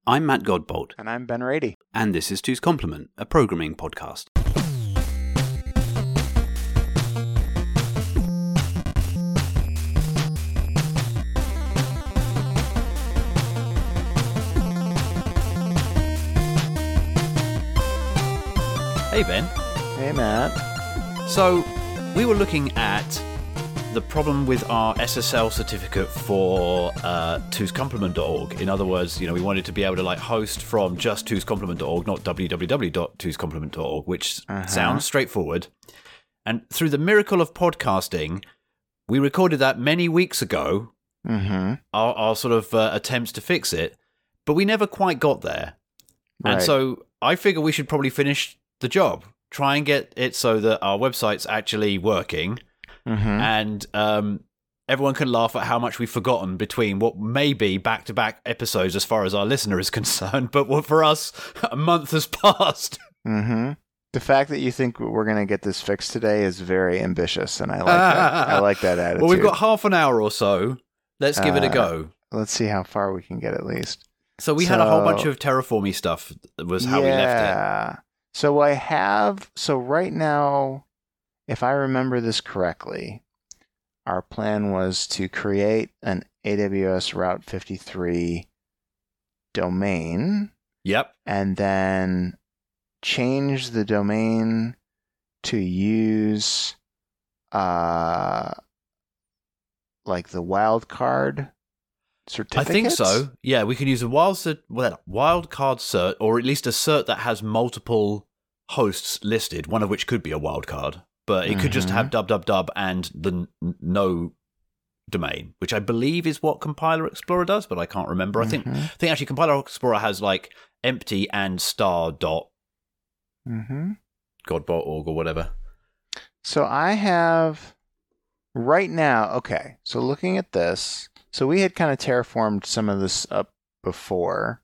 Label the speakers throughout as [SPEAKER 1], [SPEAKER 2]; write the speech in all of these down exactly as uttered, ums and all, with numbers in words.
[SPEAKER 1] I'm Matt Godbolt.
[SPEAKER 2] And I'm Ben Rady.
[SPEAKER 1] And this is Two's Complement, a programming podcast. Hey, Ben.
[SPEAKER 2] Hey, Matt.
[SPEAKER 1] So, we were looking at the problem with our S S L certificate for uh, two's complement dot org. In other words, you know, we wanted to be able to like host from just two's complement dot org, not w w w dot two's complement dot org, which uh-huh. sounds straightforward. And through the miracle of podcasting, we recorded that many weeks ago,
[SPEAKER 2] mm-hmm.
[SPEAKER 1] our, our sort of uh, attempts to fix it, but we never quite got there.
[SPEAKER 2] Right.
[SPEAKER 1] And so I figure we should probably finish the job, try and get it so that our website's actually working.
[SPEAKER 2] Mm-hmm.
[SPEAKER 1] And um, everyone can laugh at how much we've forgotten between what may be back-to-back episodes as far as our listener is concerned, but what for us, a month has passed.
[SPEAKER 2] Mm-hmm. The fact that you think we're going to get this fixed today is very ambitious, and I like that. I like that attitude.
[SPEAKER 1] Well, we've got half an hour or so. Let's give uh, it a go.
[SPEAKER 2] Let's see how far we can get at least.
[SPEAKER 1] So we
[SPEAKER 2] so,
[SPEAKER 1] had a whole bunch of terraformy stuff was how
[SPEAKER 2] yeah.
[SPEAKER 1] we left it.
[SPEAKER 2] So I have, so right now, if I remember this correctly, our plan was to create an A W S Route fifty-three domain.
[SPEAKER 1] Yep.
[SPEAKER 2] And then change the domain to use uh, like the wildcard certificates?
[SPEAKER 1] I think so. Yeah, we can use a wild cert, well, wildcard cert, or at least a cert that has multiple hosts listed, one of which could be a wildcard. But it could
[SPEAKER 2] mm-hmm.
[SPEAKER 1] just have www and the n- no domain, which I believe is what Compiler Explorer does, but I can't remember.
[SPEAKER 2] Mm-hmm.
[SPEAKER 1] I think I think actually Compiler Explorer has like empty and star dot
[SPEAKER 2] mm-hmm.
[SPEAKER 1] godbot org or whatever.
[SPEAKER 2] So I have right now, okay, so looking at this, so we had kind of terraformed some of this up before.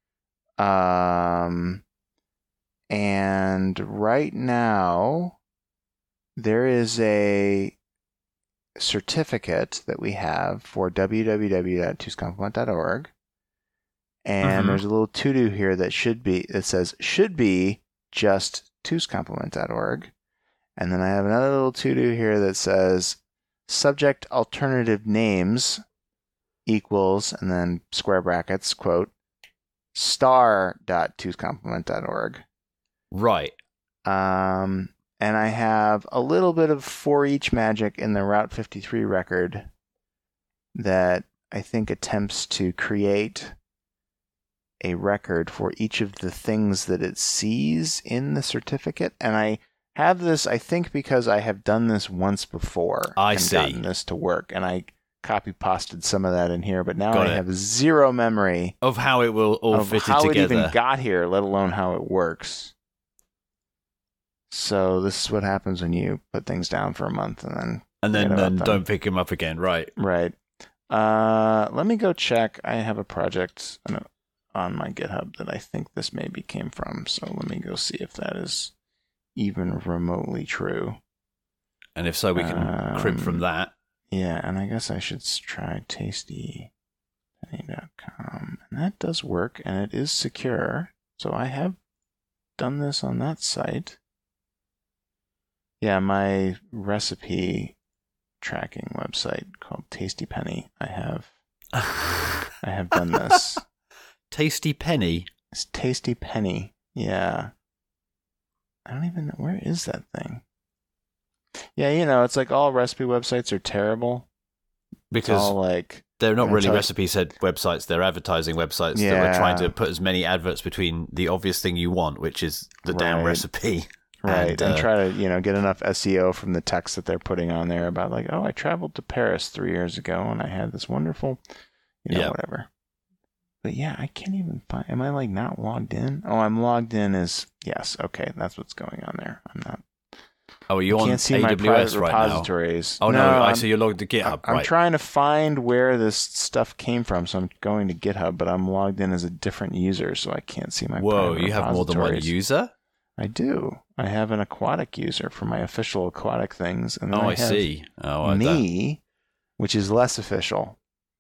[SPEAKER 2] Um, and right now, there is a certificate that we have for w w w dot two's complement dot org, and
[SPEAKER 1] mm-hmm.
[SPEAKER 2] there's a little to-do here that should be, it says, should be just two's complement dot org, and then I have another little to-do here that says, subject alternative names equals, and then square brackets, quote, star dot two's complement dot org.
[SPEAKER 1] Right.
[SPEAKER 2] Um... And I have a little bit of for each magic in the Route fifty-three record that I think attempts to create a record for each of the things that it sees in the certificate. And I have this, I think, because I have done this once before.
[SPEAKER 1] I
[SPEAKER 2] and
[SPEAKER 1] see.
[SPEAKER 2] gotten this to work. And I copy-pasted some of that in here, but now
[SPEAKER 1] Got
[SPEAKER 2] I
[SPEAKER 1] it.
[SPEAKER 2] have zero memory
[SPEAKER 1] Of how it will all
[SPEAKER 2] of
[SPEAKER 1] fit
[SPEAKER 2] how
[SPEAKER 1] together.
[SPEAKER 2] it even got here, let alone how it works. So this is what happens when you put things down for a month and then
[SPEAKER 1] and then, then
[SPEAKER 2] them.
[SPEAKER 1] don't pick them up again, right?
[SPEAKER 2] Right. Uh, let me go check. I have a project on my GitHub that I think this maybe came from. So let me go see if that is even remotely true.
[SPEAKER 1] And if so, we can
[SPEAKER 2] um,
[SPEAKER 1] crib from that.
[SPEAKER 2] Yeah, and I guess I should try tasty penny dot com. And that does work, and it is secure. So I have done this on that site. Yeah, my recipe tracking website called Tasty Penny. I have, I have done this.
[SPEAKER 1] Tasty Penny.
[SPEAKER 2] It's Tasty Penny. Yeah. I don't even know, where is that thing? Yeah, you know, it's like all recipe websites are terrible.
[SPEAKER 1] Because
[SPEAKER 2] it's all like
[SPEAKER 1] they're not really
[SPEAKER 2] tell-
[SPEAKER 1] recipe set websites, they're advertising websites
[SPEAKER 2] Yeah.
[SPEAKER 1] that are trying to put as many adverts between the obvious thing you want, which is the damn
[SPEAKER 2] Right.
[SPEAKER 1] recipe.
[SPEAKER 2] Right,
[SPEAKER 1] and,
[SPEAKER 2] and
[SPEAKER 1] uh,
[SPEAKER 2] try to, you know, get enough S E O from the text that they're putting on there about like, oh, I traveled to Paris three years ago and I had this wonderful, you know,
[SPEAKER 1] Yeah.
[SPEAKER 2] whatever. But yeah, I can't even find, am I like not logged in? Oh, I'm logged in as, yes, okay, that's what's going on there. I'm not.
[SPEAKER 1] Oh, are you
[SPEAKER 2] I
[SPEAKER 1] on
[SPEAKER 2] can't see
[SPEAKER 1] A
[SPEAKER 2] my
[SPEAKER 1] W S
[SPEAKER 2] private
[SPEAKER 1] right
[SPEAKER 2] repositories.
[SPEAKER 1] now? Oh, no,
[SPEAKER 2] no
[SPEAKER 1] I
[SPEAKER 2] I'm,
[SPEAKER 1] see you're logged to GitHub,
[SPEAKER 2] I'm
[SPEAKER 1] right.
[SPEAKER 2] trying to find where this stuff came from, so I'm going to GitHub, but I'm logged in as a different user, so I can't see my
[SPEAKER 1] Whoa,
[SPEAKER 2] private
[SPEAKER 1] you have more than one
[SPEAKER 2] repositories.
[SPEAKER 1] user?
[SPEAKER 2] I do. I have an aquatic user for my official aquatic things, and then
[SPEAKER 1] Oh,
[SPEAKER 2] I,
[SPEAKER 1] I
[SPEAKER 2] have
[SPEAKER 1] see. Oh, I don't.
[SPEAKER 2] me, which is less official.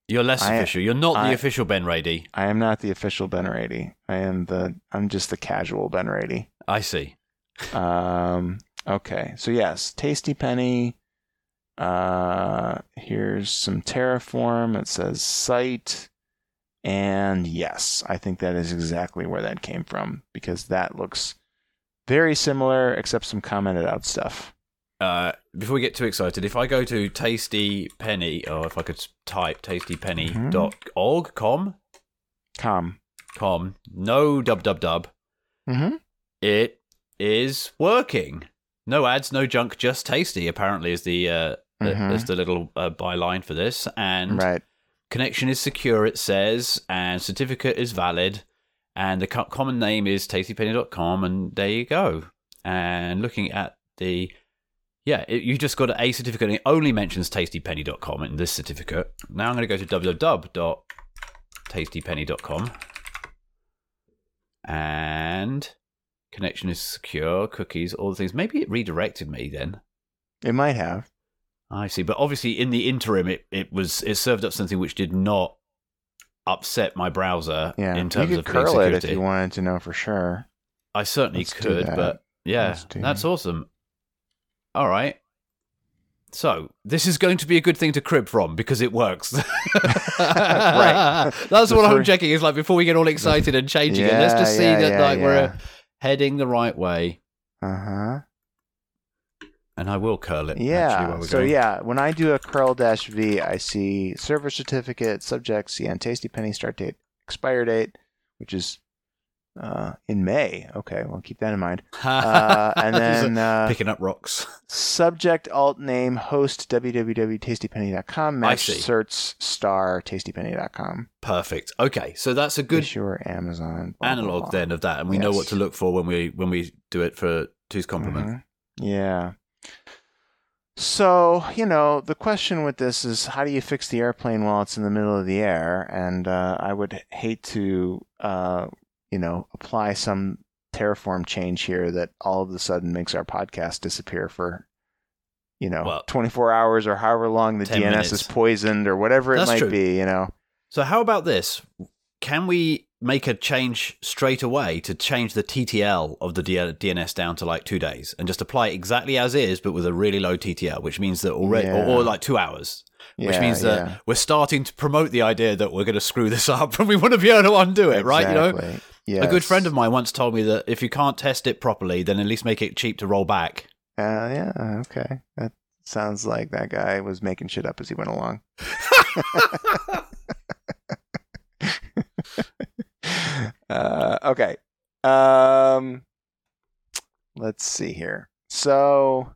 [SPEAKER 1] You're less
[SPEAKER 2] I-
[SPEAKER 1] official. You're not
[SPEAKER 2] I-
[SPEAKER 1] the official Ben Rady.
[SPEAKER 2] I am not the official Ben Rady. I am the. I'm just the casual Ben Rady.
[SPEAKER 1] I see.
[SPEAKER 2] Um. Okay. So yes, Tasty Penny. Uh. Here's some Terraform. It says site, and yes, I think that is exactly where that came from because that looks very similar, except some commented out stuff.
[SPEAKER 1] Uh, before we get too excited, if I go to Tasty Penny, or if I could type tastypenny dot org, com,
[SPEAKER 2] Com.
[SPEAKER 1] com, no dub dub dub,
[SPEAKER 2] Mm-hmm.
[SPEAKER 1] it is working. No ads, no junk, just tasty. Apparently, is the uh,
[SPEAKER 2] Mhm.
[SPEAKER 1] the, is the little uh, byline for this, and
[SPEAKER 2] Right.
[SPEAKER 1] connection is secure. It says, and certificate is valid, and the co- common name is tastypenny dot com, and there you go. And looking at the Yeah, it, you just got a certificate and it only mentions tastypenny dot com in this certificate. Now I'm going to go to w w w dot tastypenny dot com and connection is secure, cookies, all the things. Maybe it redirected me then.
[SPEAKER 2] It might have.
[SPEAKER 1] I see, but obviously in the interim it, it was it served up something which did not upset my browser
[SPEAKER 2] Yeah.
[SPEAKER 1] in terms
[SPEAKER 2] you
[SPEAKER 1] of
[SPEAKER 2] could
[SPEAKER 1] being
[SPEAKER 2] curl it
[SPEAKER 1] security.
[SPEAKER 2] if you wanted to know for sure.
[SPEAKER 1] I certainly
[SPEAKER 2] Let's do
[SPEAKER 1] could,
[SPEAKER 2] that.
[SPEAKER 1] but yeah,
[SPEAKER 2] Let's do-
[SPEAKER 1] that's awesome. All right. So, this is going to be a good thing to crib from because it works.
[SPEAKER 2] Right.
[SPEAKER 1] That's
[SPEAKER 2] The
[SPEAKER 1] what I'm
[SPEAKER 2] first-
[SPEAKER 1] checking is like before we get all excited and changing it, let's just see
[SPEAKER 2] Yeah,
[SPEAKER 1] that
[SPEAKER 2] yeah,
[SPEAKER 1] like
[SPEAKER 2] yeah.
[SPEAKER 1] we're heading the right way.
[SPEAKER 2] Uh-huh.
[SPEAKER 1] And I will curl it. actually,
[SPEAKER 2] Yeah.
[SPEAKER 1] while we're
[SPEAKER 2] So
[SPEAKER 1] going.
[SPEAKER 2] yeah, when I do a curl dash V, I see server certificate, subject, C N Tasty Penny, start date, expire date, which is uh, in May. Okay, well keep that in mind. Uh, and then uh,
[SPEAKER 1] picking up rocks.
[SPEAKER 2] subject, alt name, host, w w w dot tastypenny dot com, match
[SPEAKER 1] see.
[SPEAKER 2] certs, star, tastypenny dot com.
[SPEAKER 1] Perfect. Okay, so that's a good
[SPEAKER 2] Issuer, Amazon. blah, blah,
[SPEAKER 1] analog
[SPEAKER 2] blah.
[SPEAKER 1] then of that, and we know
[SPEAKER 2] Yes.
[SPEAKER 1] what to look for when we when we do it for Two's Compliment.
[SPEAKER 2] Mhm. Yeah. So, you know, the question with this is how do you fix the airplane while it's in the middle of the air? And uh, I would hate to, uh, you know, apply some Terraform change here that all of a sudden makes our podcast disappear for, you know,
[SPEAKER 1] Well,
[SPEAKER 2] twenty-four hours or however long the
[SPEAKER 1] ten
[SPEAKER 2] D N S
[SPEAKER 1] minutes.
[SPEAKER 2] is poisoned or whatever it
[SPEAKER 1] That's
[SPEAKER 2] might
[SPEAKER 1] true.
[SPEAKER 2] be, you know.
[SPEAKER 1] So how about this? Can we make a change straight away to change the T T L of the D- DNS down to like two days and just apply it exactly as is, but with a really low T T L, which means that already, or, or
[SPEAKER 2] Yeah.
[SPEAKER 1] like two hours, which
[SPEAKER 2] Yeah,
[SPEAKER 1] means that
[SPEAKER 2] yeah.
[SPEAKER 1] we're starting to promote the idea that we're going to screw this up and we want to be able to undo it, right? You know,
[SPEAKER 2] Exactly.
[SPEAKER 1] a good
[SPEAKER 2] Yes.
[SPEAKER 1] friend of mine once told me that if you can't test it properly, then at least make it cheap to roll back.
[SPEAKER 2] Uh, yeah, okay. That sounds like that guy was making shit up as he went along. uh, okay. Um, let's see here. So,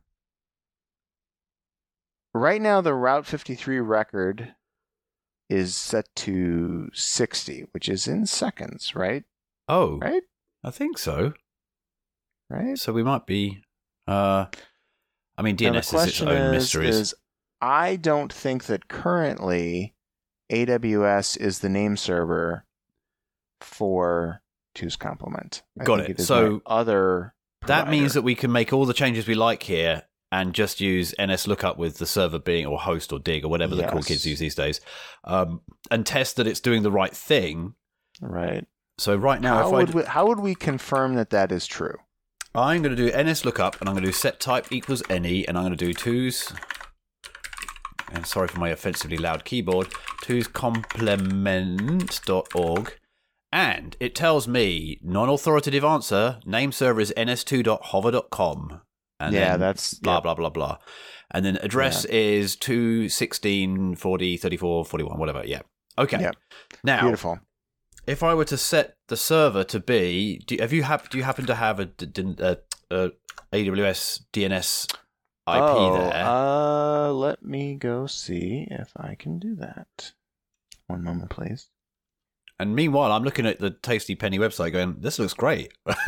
[SPEAKER 2] right now the Route fifty-three record is set to sixty, which is in seconds, right?
[SPEAKER 1] Oh,
[SPEAKER 2] Right?
[SPEAKER 1] I think so.
[SPEAKER 2] Right?
[SPEAKER 1] So we might be. Uh, I mean,
[SPEAKER 2] Now,
[SPEAKER 1] D N S is its own mysteries.
[SPEAKER 2] is, I don't think that currently A W S is the name server for Two's Compliment. I
[SPEAKER 1] Got
[SPEAKER 2] think
[SPEAKER 1] it.
[SPEAKER 2] is
[SPEAKER 1] So
[SPEAKER 2] my other
[SPEAKER 1] That means
[SPEAKER 2] provider.
[SPEAKER 1] that we can make all the changes we like here and just use N S lookup with the server being, or host or dig or whatever the cool
[SPEAKER 2] Yes.
[SPEAKER 1] kids use these days, um, and test that it's doing the right thing.
[SPEAKER 2] Right.
[SPEAKER 1] So right now,
[SPEAKER 2] How
[SPEAKER 1] if I
[SPEAKER 2] would
[SPEAKER 1] d-
[SPEAKER 2] we, how would we confirm that that is true?
[SPEAKER 1] I'm going to do N S lookup and I'm going to do set type equals any, and I'm going to do twos. And sorry for my offensively loud keyboard. twos complement dot org. And it tells me non-authoritative answer. Name server is n s two dot hover dot com. And
[SPEAKER 2] yeah,
[SPEAKER 1] then
[SPEAKER 2] that's
[SPEAKER 1] blah
[SPEAKER 2] yeah.
[SPEAKER 1] blah blah blah, and then address is two sixteen forty thirty-four forty-one, whatever. Yeah. Okay.
[SPEAKER 2] Yep.
[SPEAKER 1] Now,
[SPEAKER 2] Beautiful.
[SPEAKER 1] if I were to set the server to be, do, have you hap- do you happen to have a, d- d- a, a A W S D N S I P
[SPEAKER 2] oh,
[SPEAKER 1] there?
[SPEAKER 2] Uh, let me go see if I can do that. One moment, please.
[SPEAKER 1] And meanwhile, I'm looking at the Tasty Penny website, going, "This looks great."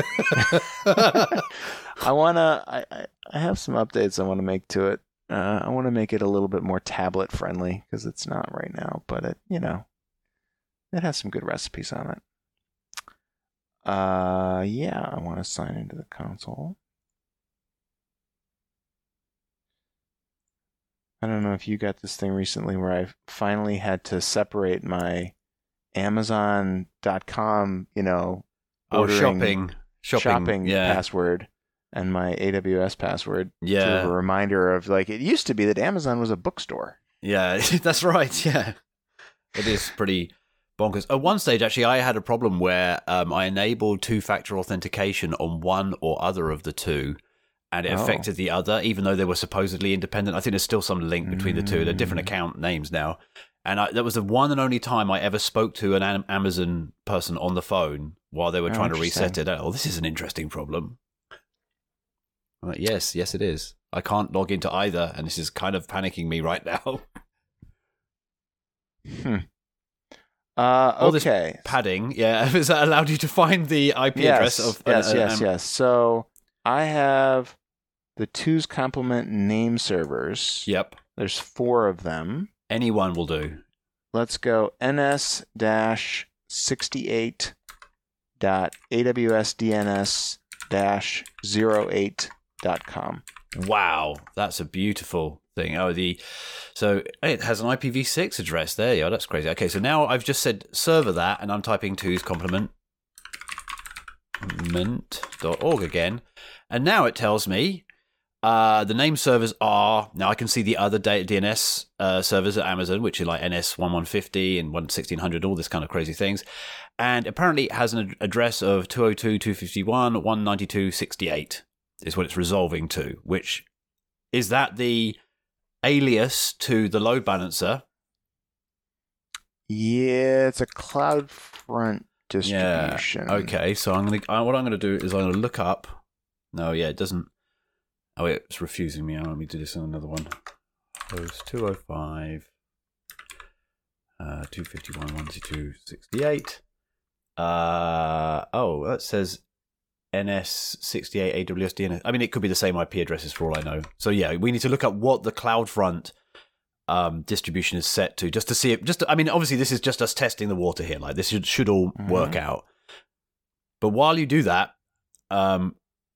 [SPEAKER 2] I wanna. I, I I have some updates I want to make to it. Uh, I want to make it a little bit more tablet friendly because it's not right now. But it, you know, it has some good recipes on it. Uh, yeah, I want to sign into the console. I don't know if you got this thing recently where I finally had to separate my Amazon dot com, you know,
[SPEAKER 1] oh, shopping, shopping,
[SPEAKER 2] shopping
[SPEAKER 1] yeah.
[SPEAKER 2] password and my A W S password.
[SPEAKER 1] Yeah.
[SPEAKER 2] Sort of a reminder of, like, it used to be that Amazon was a bookstore.
[SPEAKER 1] Yeah, that's right. Yeah. It is pretty bonkers. At one stage, actually, I had a problem where um, I enabled two-factor authentication on one or other of the two, and it
[SPEAKER 2] Oh.
[SPEAKER 1] affected the other, even though they were supposedly independent. I think there's still some link between the two. They're different account names now. And I, that was the one and only time I ever spoke to an Am- Amazon person on the phone while they were
[SPEAKER 2] Oh,
[SPEAKER 1] trying to reset
[SPEAKER 2] interesting.
[SPEAKER 1] it. Oh, this is an interesting problem. I'm like, yes, yes, it is. I can't log into either, and this is kind of panicking me right now.
[SPEAKER 2] Hmm. Uh,
[SPEAKER 1] All this
[SPEAKER 2] okay.
[SPEAKER 1] Padding, yeah, has that allowed you to find the I P
[SPEAKER 2] yes,
[SPEAKER 1] address of?
[SPEAKER 2] yes,
[SPEAKER 1] uh,
[SPEAKER 2] yes,
[SPEAKER 1] um,
[SPEAKER 2] yes. So I have the Two's Complement name servers.
[SPEAKER 1] Yep.
[SPEAKER 2] There's four of them.
[SPEAKER 1] Anyone will do.
[SPEAKER 2] Let's go N S sixty-eight dot A W S D N S zero eight dot com.
[SPEAKER 1] Wow, that's a beautiful thing. Oh, the so it has an I P v six address. There you are. That's crazy. Okay, so now I've just said server that, and I'm typing two's complement dot org again, and now it tells me uh, the name servers are. Now I can see the other D N S uh, servers at Amazon, which are like N S eleven fifty and sixteen hundred, all this kind of crazy things. And apparently it has an ad- address of two oh two dot two fifty-one dot one ninety-two dot sixty-eight is what it's resolving to, which is that the alias to the load balancer.
[SPEAKER 2] Yeah, it's a CloudFront distribution.
[SPEAKER 1] Yeah. Okay, so I'm gonna. Uh, what I'm gonna do is I'm gonna look up. No, yeah, it doesn't. Oh, wait, it's refusing me. Let me do this on another one. Host two oh five, uh, two fifty-one, one ninety-two, sixty-eight. Uh oh, that says N S sixty-eight A W S D N S. I mean, it could be the same I P addresses for all I know. So yeah, we need to look up what the CloudFront um, distribution is set to, just to see it. Just, to, I mean, obviously this is just us testing the water here. Like this should should all
[SPEAKER 2] Mhm.
[SPEAKER 1] work out. But while you do that, um,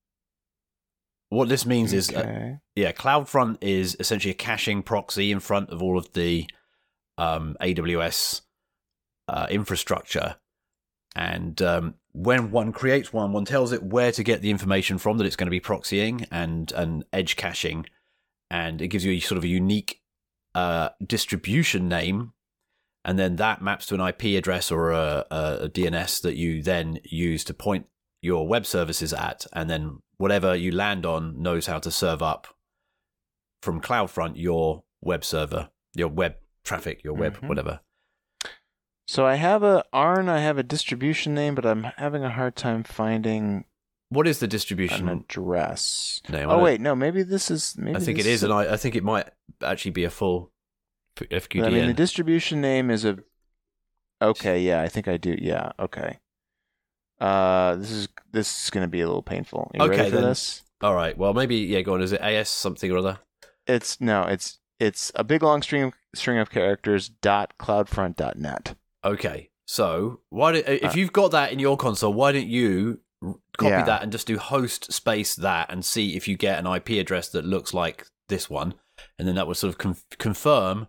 [SPEAKER 1] what this means is, uh,
[SPEAKER 2] Okay.
[SPEAKER 1] yeah, CloudFront is essentially a caching proxy in front of all of the um, A W S uh, infrastructure. And um, when one creates one, one tells it where to get the information from that it's going to be proxying and, and edge caching. And it gives you a sort of a unique uh, distribution name. And then that maps to an I P address or a, a D N S that you then use to point your web services at. And then whatever you land on knows how to serve up from CloudFront your web server, your web traffic, your web,
[SPEAKER 2] Mhm.
[SPEAKER 1] whatever.
[SPEAKER 2] So I have a A R N, I have a distribution name, but I'm having a hard time finding
[SPEAKER 1] What is the
[SPEAKER 2] an
[SPEAKER 1] distribution
[SPEAKER 2] address.
[SPEAKER 1] name? I
[SPEAKER 2] Oh
[SPEAKER 1] don't-
[SPEAKER 2] wait, no, maybe this is. Maybe
[SPEAKER 1] I think it
[SPEAKER 2] this
[SPEAKER 1] is, and I, I think it might actually be a full F Q D N.
[SPEAKER 2] I mean, the distribution name is a. Okay, yeah, I think I do. Yeah, okay. Uh, this is this is going to be a little painful. You
[SPEAKER 1] Okay,
[SPEAKER 2] ready for
[SPEAKER 1] then.
[SPEAKER 2] this?
[SPEAKER 1] All right. Well, maybe yeah. Go on. Is it A S something or other?
[SPEAKER 2] It's no, it's it's a big long string string of characters. Dot cloudfront dot net.
[SPEAKER 1] Okay. So why did, if
[SPEAKER 2] Uh,
[SPEAKER 1] you've got that in your console, why don't you r- copy
[SPEAKER 2] Yeah.
[SPEAKER 1] that and just do host space that and see if you get an I P address that looks like this one, and then that will sort of con- confirm.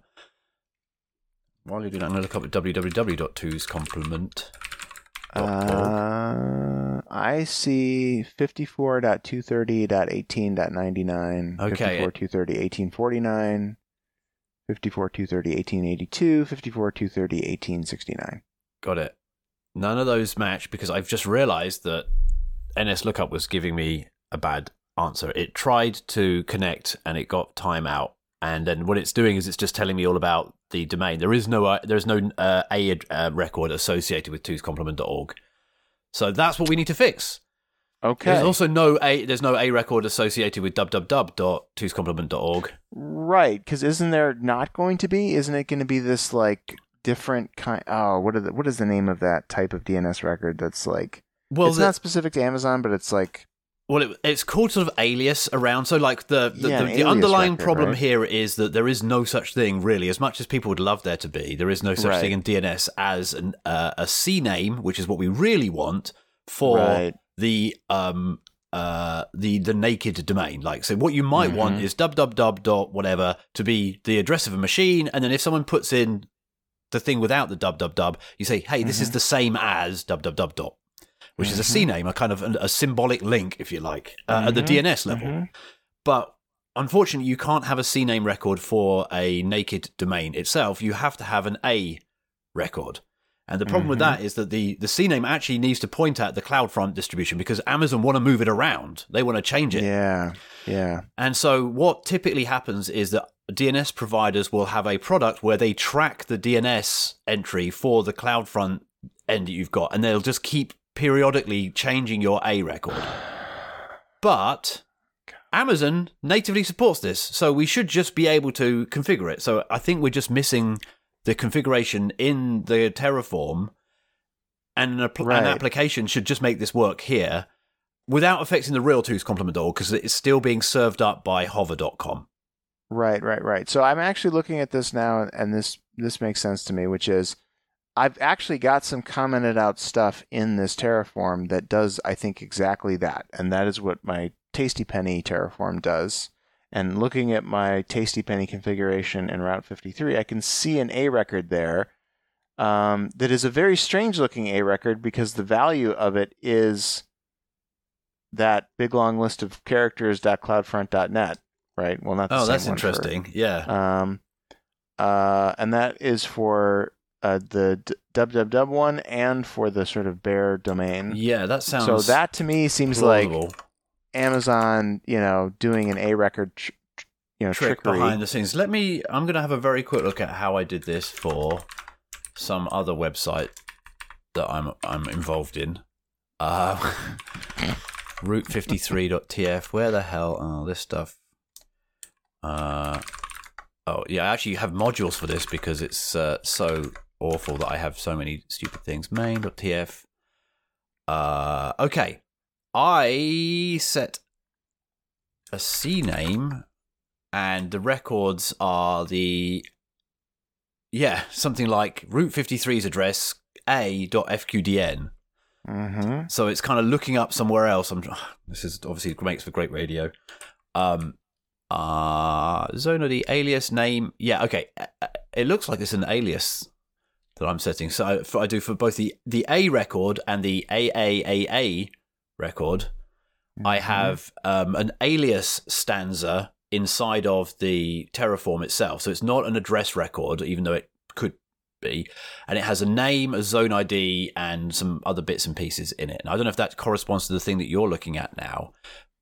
[SPEAKER 1] While you're doing that, I'm going to look up at w w w dot two's complement dot org.
[SPEAKER 2] Uh, I see fifty-four dot two thirty dot eighteen dot ninety-nine.
[SPEAKER 1] Okay.
[SPEAKER 2] fifty-four dot two thirty dot eighteen forty-nine. fifty-four dot two thirty dot eighteen eighty-two. fifty-four dot two thirty dot eighteen sixty-nine.
[SPEAKER 1] Got it. None of those match because I've just realized that N S Lookup was giving me a bad answer. It tried to connect and it got timeout. And then what it's doing is it's just telling me all about the domain. There is no uh, there's no uh, A uh, record associated with two's complement dot org. So that's what we need to fix.
[SPEAKER 2] Okay.
[SPEAKER 1] There's also no A there's no A record associated with w w w dot two's complement dot org.
[SPEAKER 2] Right, because isn't there not going to be? Isn't it going to be this like different kind? Oh, what are the, what is the name of that type of D N S record? That's like
[SPEAKER 1] Well,
[SPEAKER 2] it's
[SPEAKER 1] the-
[SPEAKER 2] not specific to Amazon, but it's like
[SPEAKER 1] Well, it, it's called sort of alias around. So, like the the,
[SPEAKER 2] Yeah,
[SPEAKER 1] the,
[SPEAKER 2] an
[SPEAKER 1] the
[SPEAKER 2] alias
[SPEAKER 1] underlying
[SPEAKER 2] record,
[SPEAKER 1] problem
[SPEAKER 2] right?
[SPEAKER 1] here is that there is no such thing, really. As much as people would love there to be, there is no such
[SPEAKER 2] Right.
[SPEAKER 1] thing in D N S as an, uh, a C name, which is what we really want for
[SPEAKER 2] Right.
[SPEAKER 1] the um uh, the the naked domain. Like, so what you might
[SPEAKER 2] Mm-hmm.
[SPEAKER 1] want is www dot whatever to be the address of a machine, and then if someone puts in the thing without the www, you say, hey, this
[SPEAKER 2] Mm-hmm.
[SPEAKER 1] is the same as www dot, which
[SPEAKER 2] Mm-hmm.
[SPEAKER 1] is a C name, a kind of a, a symbolic link, if you like, uh,
[SPEAKER 2] Mm-hmm.
[SPEAKER 1] at the D N S level.
[SPEAKER 2] Mm-hmm.
[SPEAKER 1] But unfortunately, you can't have a C name record for a naked domain itself. You have to have an A record. And the problem
[SPEAKER 2] Mm-hmm.
[SPEAKER 1] with that is that the, the C name actually needs to point at the CloudFront distribution because Amazon want to move it around. They want to change it.
[SPEAKER 2] Yeah, yeah.
[SPEAKER 1] And so what typically happens is that D N S providers will have a product where they track the D N S entry for the CloudFront end that you've got, and they'll just keep periodically changing your A record. But Amazon natively supports this, so we should just be able to configure it. So I think we're just missing the configuration in the Terraform, and an,
[SPEAKER 2] Right.
[SPEAKER 1] an application should just make this work here without affecting the real two's complement dot org because it's still being served up by hover dot com.
[SPEAKER 2] Right, right, right. So I'm actually looking at this now, and this this makes sense to me, which is I've actually got some commented out stuff in this Terraform that does, I think, exactly that, and that is what my TastyPenny Terraform does. And looking at my TastyPenny configuration in Route fifty-three, I can see an A record there um, that is a very strange-looking A record because the value of it is that big long list of characters .cloudfront dot net, right? Well, not the
[SPEAKER 1] Oh,
[SPEAKER 2] same
[SPEAKER 1] that's
[SPEAKER 2] one for-
[SPEAKER 1] interesting. Yeah.
[SPEAKER 2] um, uh, and that is for uh, the d- www one and for the sort of bare domain.
[SPEAKER 1] Yeah, that sounds
[SPEAKER 2] So that to me seems
[SPEAKER 1] plausible.
[SPEAKER 2] like Amazon, you know, doing an A record, tr- tr- you know,
[SPEAKER 1] trick
[SPEAKER 2] trickery.
[SPEAKER 1] behind the scenes. Let me. I'm going to have a very quick look at how I did this for some other website that I'm I'm involved in. Uh, route fifty-three dot t f. Where the hell? Oh, this stuff. Uh, oh yeah, I actually have modules for this because it's uh, so awful that I have so many stupid things. main dot t f. Uh, okay. I set a C name, and the records are the yeah something like Route fifty-three's address a dot f q d n.
[SPEAKER 2] Mm-hmm.
[SPEAKER 1] So it's kind of looking up somewhere else. I'm this is obviously makes for great radio. Um, uh, Zone I D alias name. Yeah, okay. It looks like it's an alias that I'm setting. So I, for, I do for both the the A record and the A A A A record.
[SPEAKER 2] Mm-hmm.
[SPEAKER 1] I have um, an alias stanza inside of the Terraform itself. So it's not an address record, even though it could be. And it has a name, a zone I D, and some other bits and pieces in it. And I don't know if that corresponds to the thing that you're looking at now.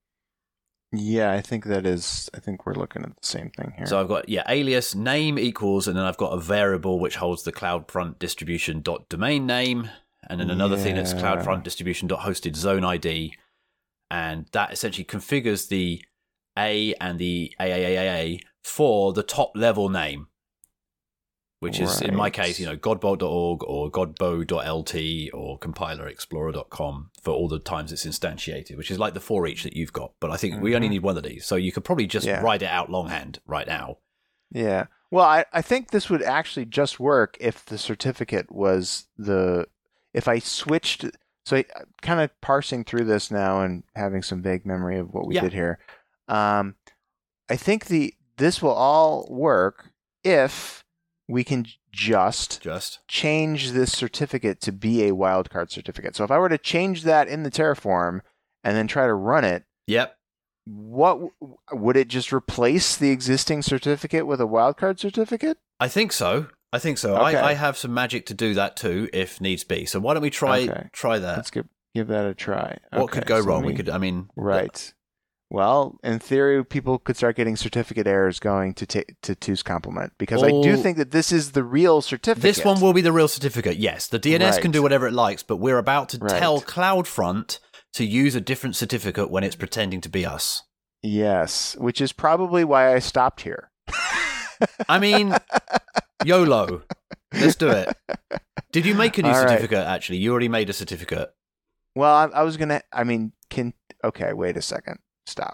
[SPEAKER 2] Yeah, I think that is. I think we're looking at the same thing here.
[SPEAKER 1] So I've got, yeah, alias name equals, and then I've got a variable which holds the CloudFront distribution dot domain name, and then another thing that's
[SPEAKER 2] Yeah.
[SPEAKER 1] CloudFront distribution dot hosted zone I D. And that essentially configures the A and the A A A A for the top level name, which is, in my
[SPEAKER 2] Right.
[SPEAKER 1] case, you know, godbolt dot org or godbo dot l t or compiler explorer dot com for all the times it's instantiated, which is like the for each that you've got. But I think we only
[SPEAKER 2] Mhm.
[SPEAKER 1] need one of these. So you could probably just
[SPEAKER 2] Yeah.
[SPEAKER 1] write it out longhand right now.
[SPEAKER 2] Yeah. Well, I, I think this would actually just work if the certificate was the if I switched. So I, kind of parsing through this now and having some vague memory of what we
[SPEAKER 1] Yeah.
[SPEAKER 2] did here. Um, I think the this will all work if we can just
[SPEAKER 1] Just.
[SPEAKER 2] change this certificate to be a wildcard certificate. So if I were to change that in the Terraform and then try to run it,
[SPEAKER 1] Yep.
[SPEAKER 2] what w- would it just replace the existing certificate with a wildcard certificate?
[SPEAKER 1] I think so. I think so.
[SPEAKER 2] Okay.
[SPEAKER 1] I, I have some magic to do that too, if needs be. So why don't we try
[SPEAKER 2] Okay.
[SPEAKER 1] try that?
[SPEAKER 2] Let's give give that a try.
[SPEAKER 1] What
[SPEAKER 2] Okay,
[SPEAKER 1] could go
[SPEAKER 2] so
[SPEAKER 1] wrong?
[SPEAKER 2] let
[SPEAKER 1] We
[SPEAKER 2] me-
[SPEAKER 1] could. I mean,
[SPEAKER 2] Right. Well, in theory, people could start getting certificate errors going to ta- to two's complement because I do
[SPEAKER 1] Oh.
[SPEAKER 2] think that this is the real certificate.
[SPEAKER 1] This one will be the real certificate. Yes, the D N S can
[SPEAKER 2] Right.
[SPEAKER 1] do whatever it likes, but we're about to
[SPEAKER 2] Right.
[SPEAKER 1] tell CloudFront to use a different certificate when it's pretending to be us.
[SPEAKER 2] Yes, which is probably why I stopped here.
[SPEAKER 1] I mean, YOLO. Let's do it. Did you make a new
[SPEAKER 2] All right.
[SPEAKER 1] certificate? Actually, you already made a certificate.
[SPEAKER 2] Well, I, I was gonna. I mean, can okay. Wait a second. Stop.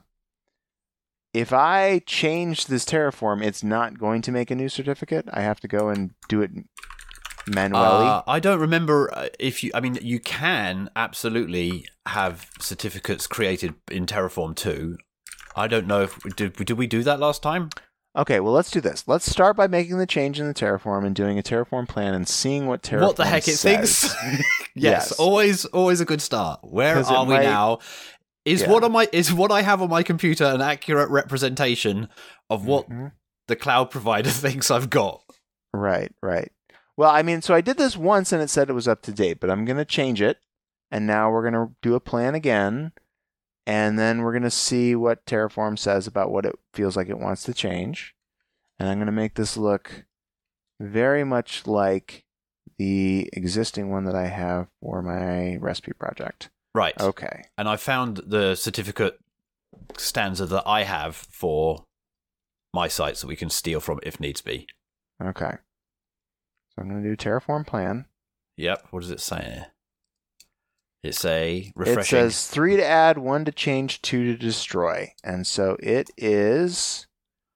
[SPEAKER 2] If I change this Terraform, it's not going to make a new certificate. I have to go and do it manually?
[SPEAKER 1] Uh, I don't remember uh, if you. I mean, you can absolutely have certificates created in Terraform too. I don't know if did did we do that last time?
[SPEAKER 2] Okay, well, let's do this. Let's start by making the change in the Terraform and doing a Terraform plan and seeing what Terraform
[SPEAKER 1] What the heck it
[SPEAKER 2] says.
[SPEAKER 1] thinks? yes,
[SPEAKER 2] Yes.
[SPEAKER 1] always, always a good start. Where
[SPEAKER 2] 'Cause it
[SPEAKER 1] are we
[SPEAKER 2] might-
[SPEAKER 1] now? Is
[SPEAKER 2] Yeah.
[SPEAKER 1] what am I? Is what I have on my computer an accurate representation of what
[SPEAKER 2] Mhm.
[SPEAKER 1] the cloud provider thinks I've got?
[SPEAKER 2] Right, right. Well, I mean, so I did this once and it said it was up to date, but I'm going to change it. And now we're going to do a plan again. And then we're going to see what Terraform says about what it feels like it wants to change. And I'm going to make this look very much like the existing one that I have for my recipe project.
[SPEAKER 1] Right.
[SPEAKER 2] Okay.
[SPEAKER 1] And I found the certificate stanza that I have for my sites that we can steal from if needs be.
[SPEAKER 2] Okay. So I'm going to do Terraform plan.
[SPEAKER 1] Yep. What does it say? It's a refreshing.
[SPEAKER 2] It says three to add, one to change, two to destroy. And so it is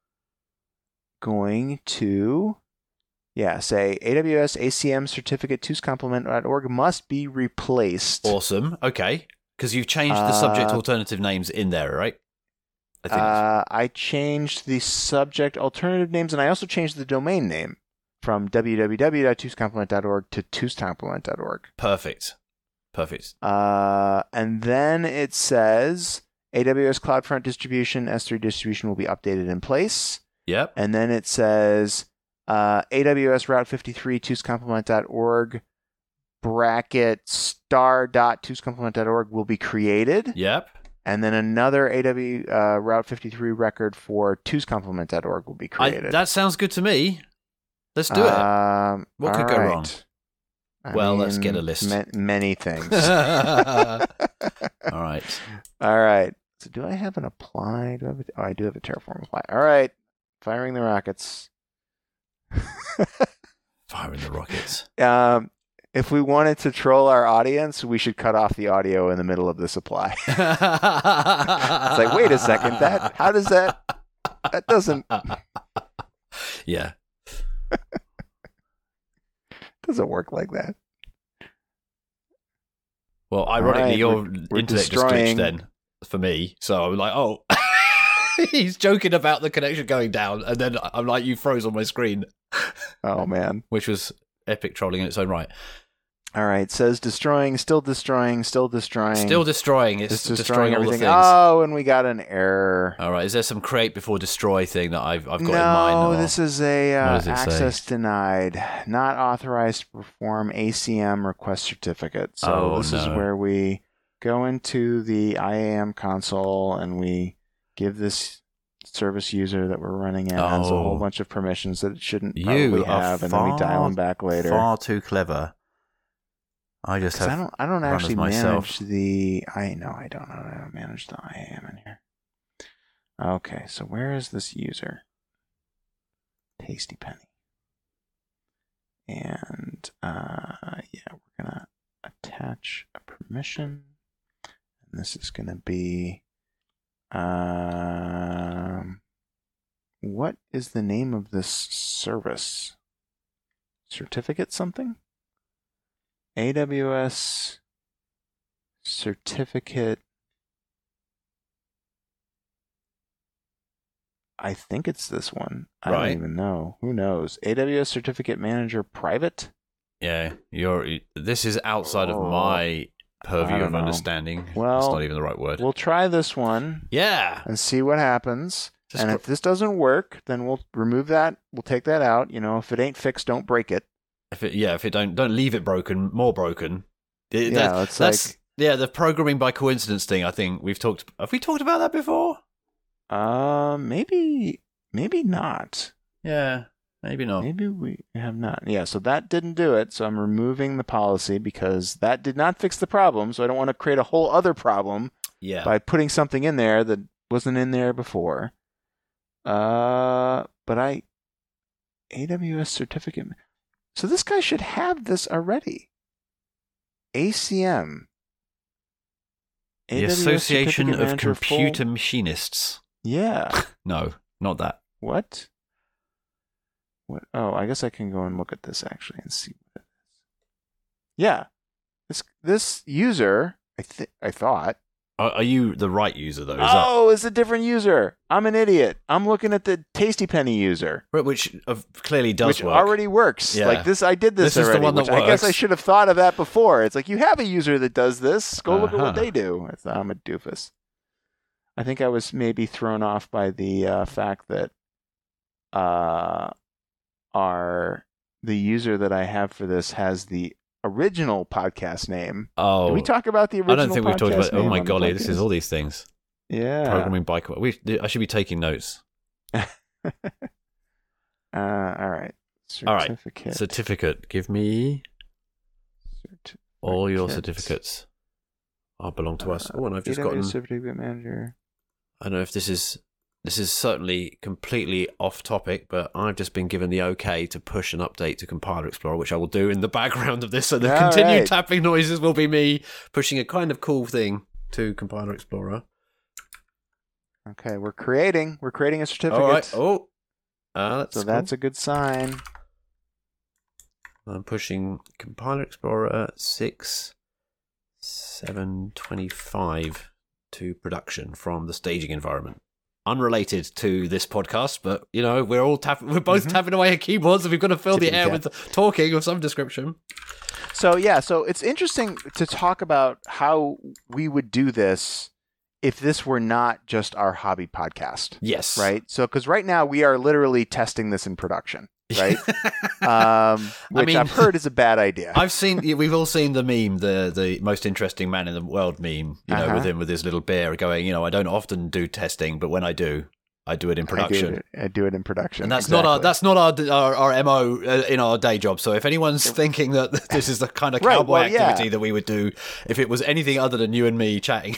[SPEAKER 2] going to, yeah, say A W S A C M certificate twos complement dot org must be replaced.
[SPEAKER 1] Awesome. Okay. Because you've changed the subject
[SPEAKER 2] Uh,
[SPEAKER 1] alternative names in there, right? I think.
[SPEAKER 2] Uh, I changed the subject alternative names, and I also changed the domain name from w w w dot twos complement dot org to twos complement dot org.
[SPEAKER 1] Perfect. Perfect.
[SPEAKER 2] Uh, and then it says A W S CloudFront distribution, S three distribution will be updated in place.
[SPEAKER 1] Yep.
[SPEAKER 2] And then it says uh, A W S Route fifty-three, twos complement dot org, bracket star dot twos complement dot org will be created.
[SPEAKER 1] Yep.
[SPEAKER 2] And then another A W uh, Route fifty-three record for twos complement dot org will be
[SPEAKER 1] I,
[SPEAKER 2] created.
[SPEAKER 1] that sounds good to me. Let's do it.
[SPEAKER 2] Um,
[SPEAKER 1] What could
[SPEAKER 2] all
[SPEAKER 1] go
[SPEAKER 2] right.
[SPEAKER 1] wrong?
[SPEAKER 2] I
[SPEAKER 1] Well, let's get a
[SPEAKER 2] mean,
[SPEAKER 1] list.
[SPEAKER 2] ma- many things.
[SPEAKER 1] All right.
[SPEAKER 2] All right. So do I have an apply? Do I have a, oh, I do have a Terraform apply. All right. Firing the rockets.
[SPEAKER 1] Firing the rockets.
[SPEAKER 2] Um, if we wanted to troll our audience, we should cut off the audio in the middle of the supply. It's like, wait a second, that how does that that doesn't
[SPEAKER 1] Yeah.
[SPEAKER 2] doesn't work like that.
[SPEAKER 1] Well, ironically,
[SPEAKER 2] right,
[SPEAKER 1] your
[SPEAKER 2] we're- we're
[SPEAKER 1] internet just
[SPEAKER 2] destroying-
[SPEAKER 1] glitched then for me. So I'm like, oh, he's joking about the connection going down, and then I'm like, you froze on my screen,
[SPEAKER 2] Oh man.
[SPEAKER 1] which was epic trolling in its own right.
[SPEAKER 2] All right, says destroying, still destroying, still destroying.
[SPEAKER 1] Still destroying. It's
[SPEAKER 2] It's
[SPEAKER 1] destroying,
[SPEAKER 2] destroying
[SPEAKER 1] all the
[SPEAKER 2] everything.
[SPEAKER 1] things.
[SPEAKER 2] Oh, and we got an error.
[SPEAKER 1] All right. Is there some create before destroy thing that I've I've got
[SPEAKER 2] no,
[SPEAKER 1] in mind? or-
[SPEAKER 2] this is a
[SPEAKER 1] What
[SPEAKER 2] uh,
[SPEAKER 1] does it say?
[SPEAKER 2] access denied, not authorized to perform A C M request certificate. So
[SPEAKER 1] Oh,
[SPEAKER 2] this is
[SPEAKER 1] no.
[SPEAKER 2] where we go into the I A M console and we give this service user that we're running as a whole
[SPEAKER 1] Oh.
[SPEAKER 2] bunch of permissions that it shouldn't
[SPEAKER 1] You
[SPEAKER 2] probably
[SPEAKER 1] are
[SPEAKER 2] have, and then we dial
[SPEAKER 1] far-
[SPEAKER 2] them back later.
[SPEAKER 1] Far too clever. I just
[SPEAKER 2] 'Cause
[SPEAKER 1] have.
[SPEAKER 2] I don't, I don't
[SPEAKER 1] run as
[SPEAKER 2] actually
[SPEAKER 1] myself.
[SPEAKER 2] manage the. I know I don't know how to manage the I A M in here. Okay, so where is this user? Tasty Penny. And uh, yeah, we're gonna attach a permission, and this is gonna be. Um, what is the name of this service? Certificate something? A W S certificate. I think it's this one. I
[SPEAKER 1] Right.
[SPEAKER 2] don't even know. Who knows? A W S certificate manager private?
[SPEAKER 1] Yeah, you're. This is outside
[SPEAKER 2] Oh,
[SPEAKER 1] of my
[SPEAKER 2] I
[SPEAKER 1] purview
[SPEAKER 2] don't
[SPEAKER 1] of
[SPEAKER 2] know.
[SPEAKER 1] understanding.
[SPEAKER 2] Well,
[SPEAKER 1] That's not even the right word.
[SPEAKER 2] We'll try this one
[SPEAKER 1] yeah.
[SPEAKER 2] and see what happens.
[SPEAKER 1] Just
[SPEAKER 2] and
[SPEAKER 1] gr-
[SPEAKER 2] if this doesn't work, then we'll remove that. We'll take that out. You know, if it ain't fixed, don't break it.
[SPEAKER 1] If it, yeah, if it don't don't leave it broken, more broken. It-
[SPEAKER 2] Yeah,
[SPEAKER 1] that-
[SPEAKER 2] it's
[SPEAKER 1] that's
[SPEAKER 2] like-
[SPEAKER 1] yeah, the programming by coincidence thing. I think we've talked. Have we talked about that before?
[SPEAKER 2] Uh, maybe, maybe not.
[SPEAKER 1] Yeah, maybe not.
[SPEAKER 2] Maybe we have not. Yeah, so that didn't do it. So I'm removing the policy because that did not fix the problem. So I don't want to create a whole other problem
[SPEAKER 1] Yeah,
[SPEAKER 2] by putting something in there that wasn't in there before. Uh, but I A W S certificate. So this guy should have this already. A C M.
[SPEAKER 1] the
[SPEAKER 2] A W S
[SPEAKER 1] Association
[SPEAKER 2] Certificate
[SPEAKER 1] of
[SPEAKER 2] Manager full-
[SPEAKER 1] Computer Machinists.
[SPEAKER 2] Yeah.
[SPEAKER 1] No, not that.
[SPEAKER 2] What? What? Oh, I guess I can go and look at this actually and see what it is. Yeah, this this user, I think I thought.
[SPEAKER 1] Are, are you the right user though? Is
[SPEAKER 2] oh, that... it's a different user. I'm an idiot. I'm looking at the Tasty Penny user,
[SPEAKER 1] which uh, clearly does
[SPEAKER 2] which
[SPEAKER 1] work.
[SPEAKER 2] already works. Yeah. Like this, I did this,
[SPEAKER 1] this
[SPEAKER 2] already.
[SPEAKER 1] Is the one that
[SPEAKER 2] which
[SPEAKER 1] works.
[SPEAKER 2] I guess I should have thought of that before. It's like you have a user that does this. Go look
[SPEAKER 1] uh-huh.
[SPEAKER 2] at what they do. I thought I'm a doofus. I think I was maybe thrown off by the uh, fact that uh, our the user that I have for this has the original podcast name.
[SPEAKER 1] Oh,
[SPEAKER 2] did we talk about the original?
[SPEAKER 1] I don't think we've talked about. Oh my golly, this is all these things.
[SPEAKER 2] Yeah,
[SPEAKER 1] programming by. We. I should be taking notes.
[SPEAKER 2] uh, all right. Certificate.
[SPEAKER 1] All right. Certificate. Give me all your certificates. I belong to us. Oh, and I've just gotten
[SPEAKER 2] certificate manager.
[SPEAKER 1] I don't know if this is this is certainly completely off topic, but I've just been given the okay to push an update to Compiler Explorer, which I will do in the background of this. So the All continued right. tapping noises will be me pushing a kind of cool thing to Compiler Explorer.
[SPEAKER 2] Okay, we're creating. We're creating a certificate.
[SPEAKER 1] All right. Oh, uh, that's
[SPEAKER 2] so
[SPEAKER 1] cool.
[SPEAKER 2] that's a good sign.
[SPEAKER 1] I'm pushing Compiler Explorer six seven twenty-five to production from the staging environment. Unrelated to this podcast, but you know we're all tap- we're both mm-hmm. tapping away at keyboards, and we've got to fill Tipping the air cat. with talking of some description.
[SPEAKER 2] So yeah, so it's interesting to talk about how we would do this if this were not just our hobby podcast.
[SPEAKER 1] Yes.
[SPEAKER 2] Right? So, because right now we are literally testing this in production, right? um, which I mean, I've heard is a bad idea.
[SPEAKER 1] I've seen, we've all seen the meme, the the most interesting man in the world meme, you know, uh-huh. with him with his little bear going, you know, I don't often do testing, but when I do, I do it in production.
[SPEAKER 2] I do it, I do it in production.
[SPEAKER 1] And that's
[SPEAKER 2] exactly.
[SPEAKER 1] not our that's not our our, our M O uh, in our day job. So if anyone's thinking that this is the kind of
[SPEAKER 2] right,
[SPEAKER 1] cowboy
[SPEAKER 2] well,
[SPEAKER 1] activity
[SPEAKER 2] yeah.
[SPEAKER 1] that we would do if it was anything other than you and me chatting.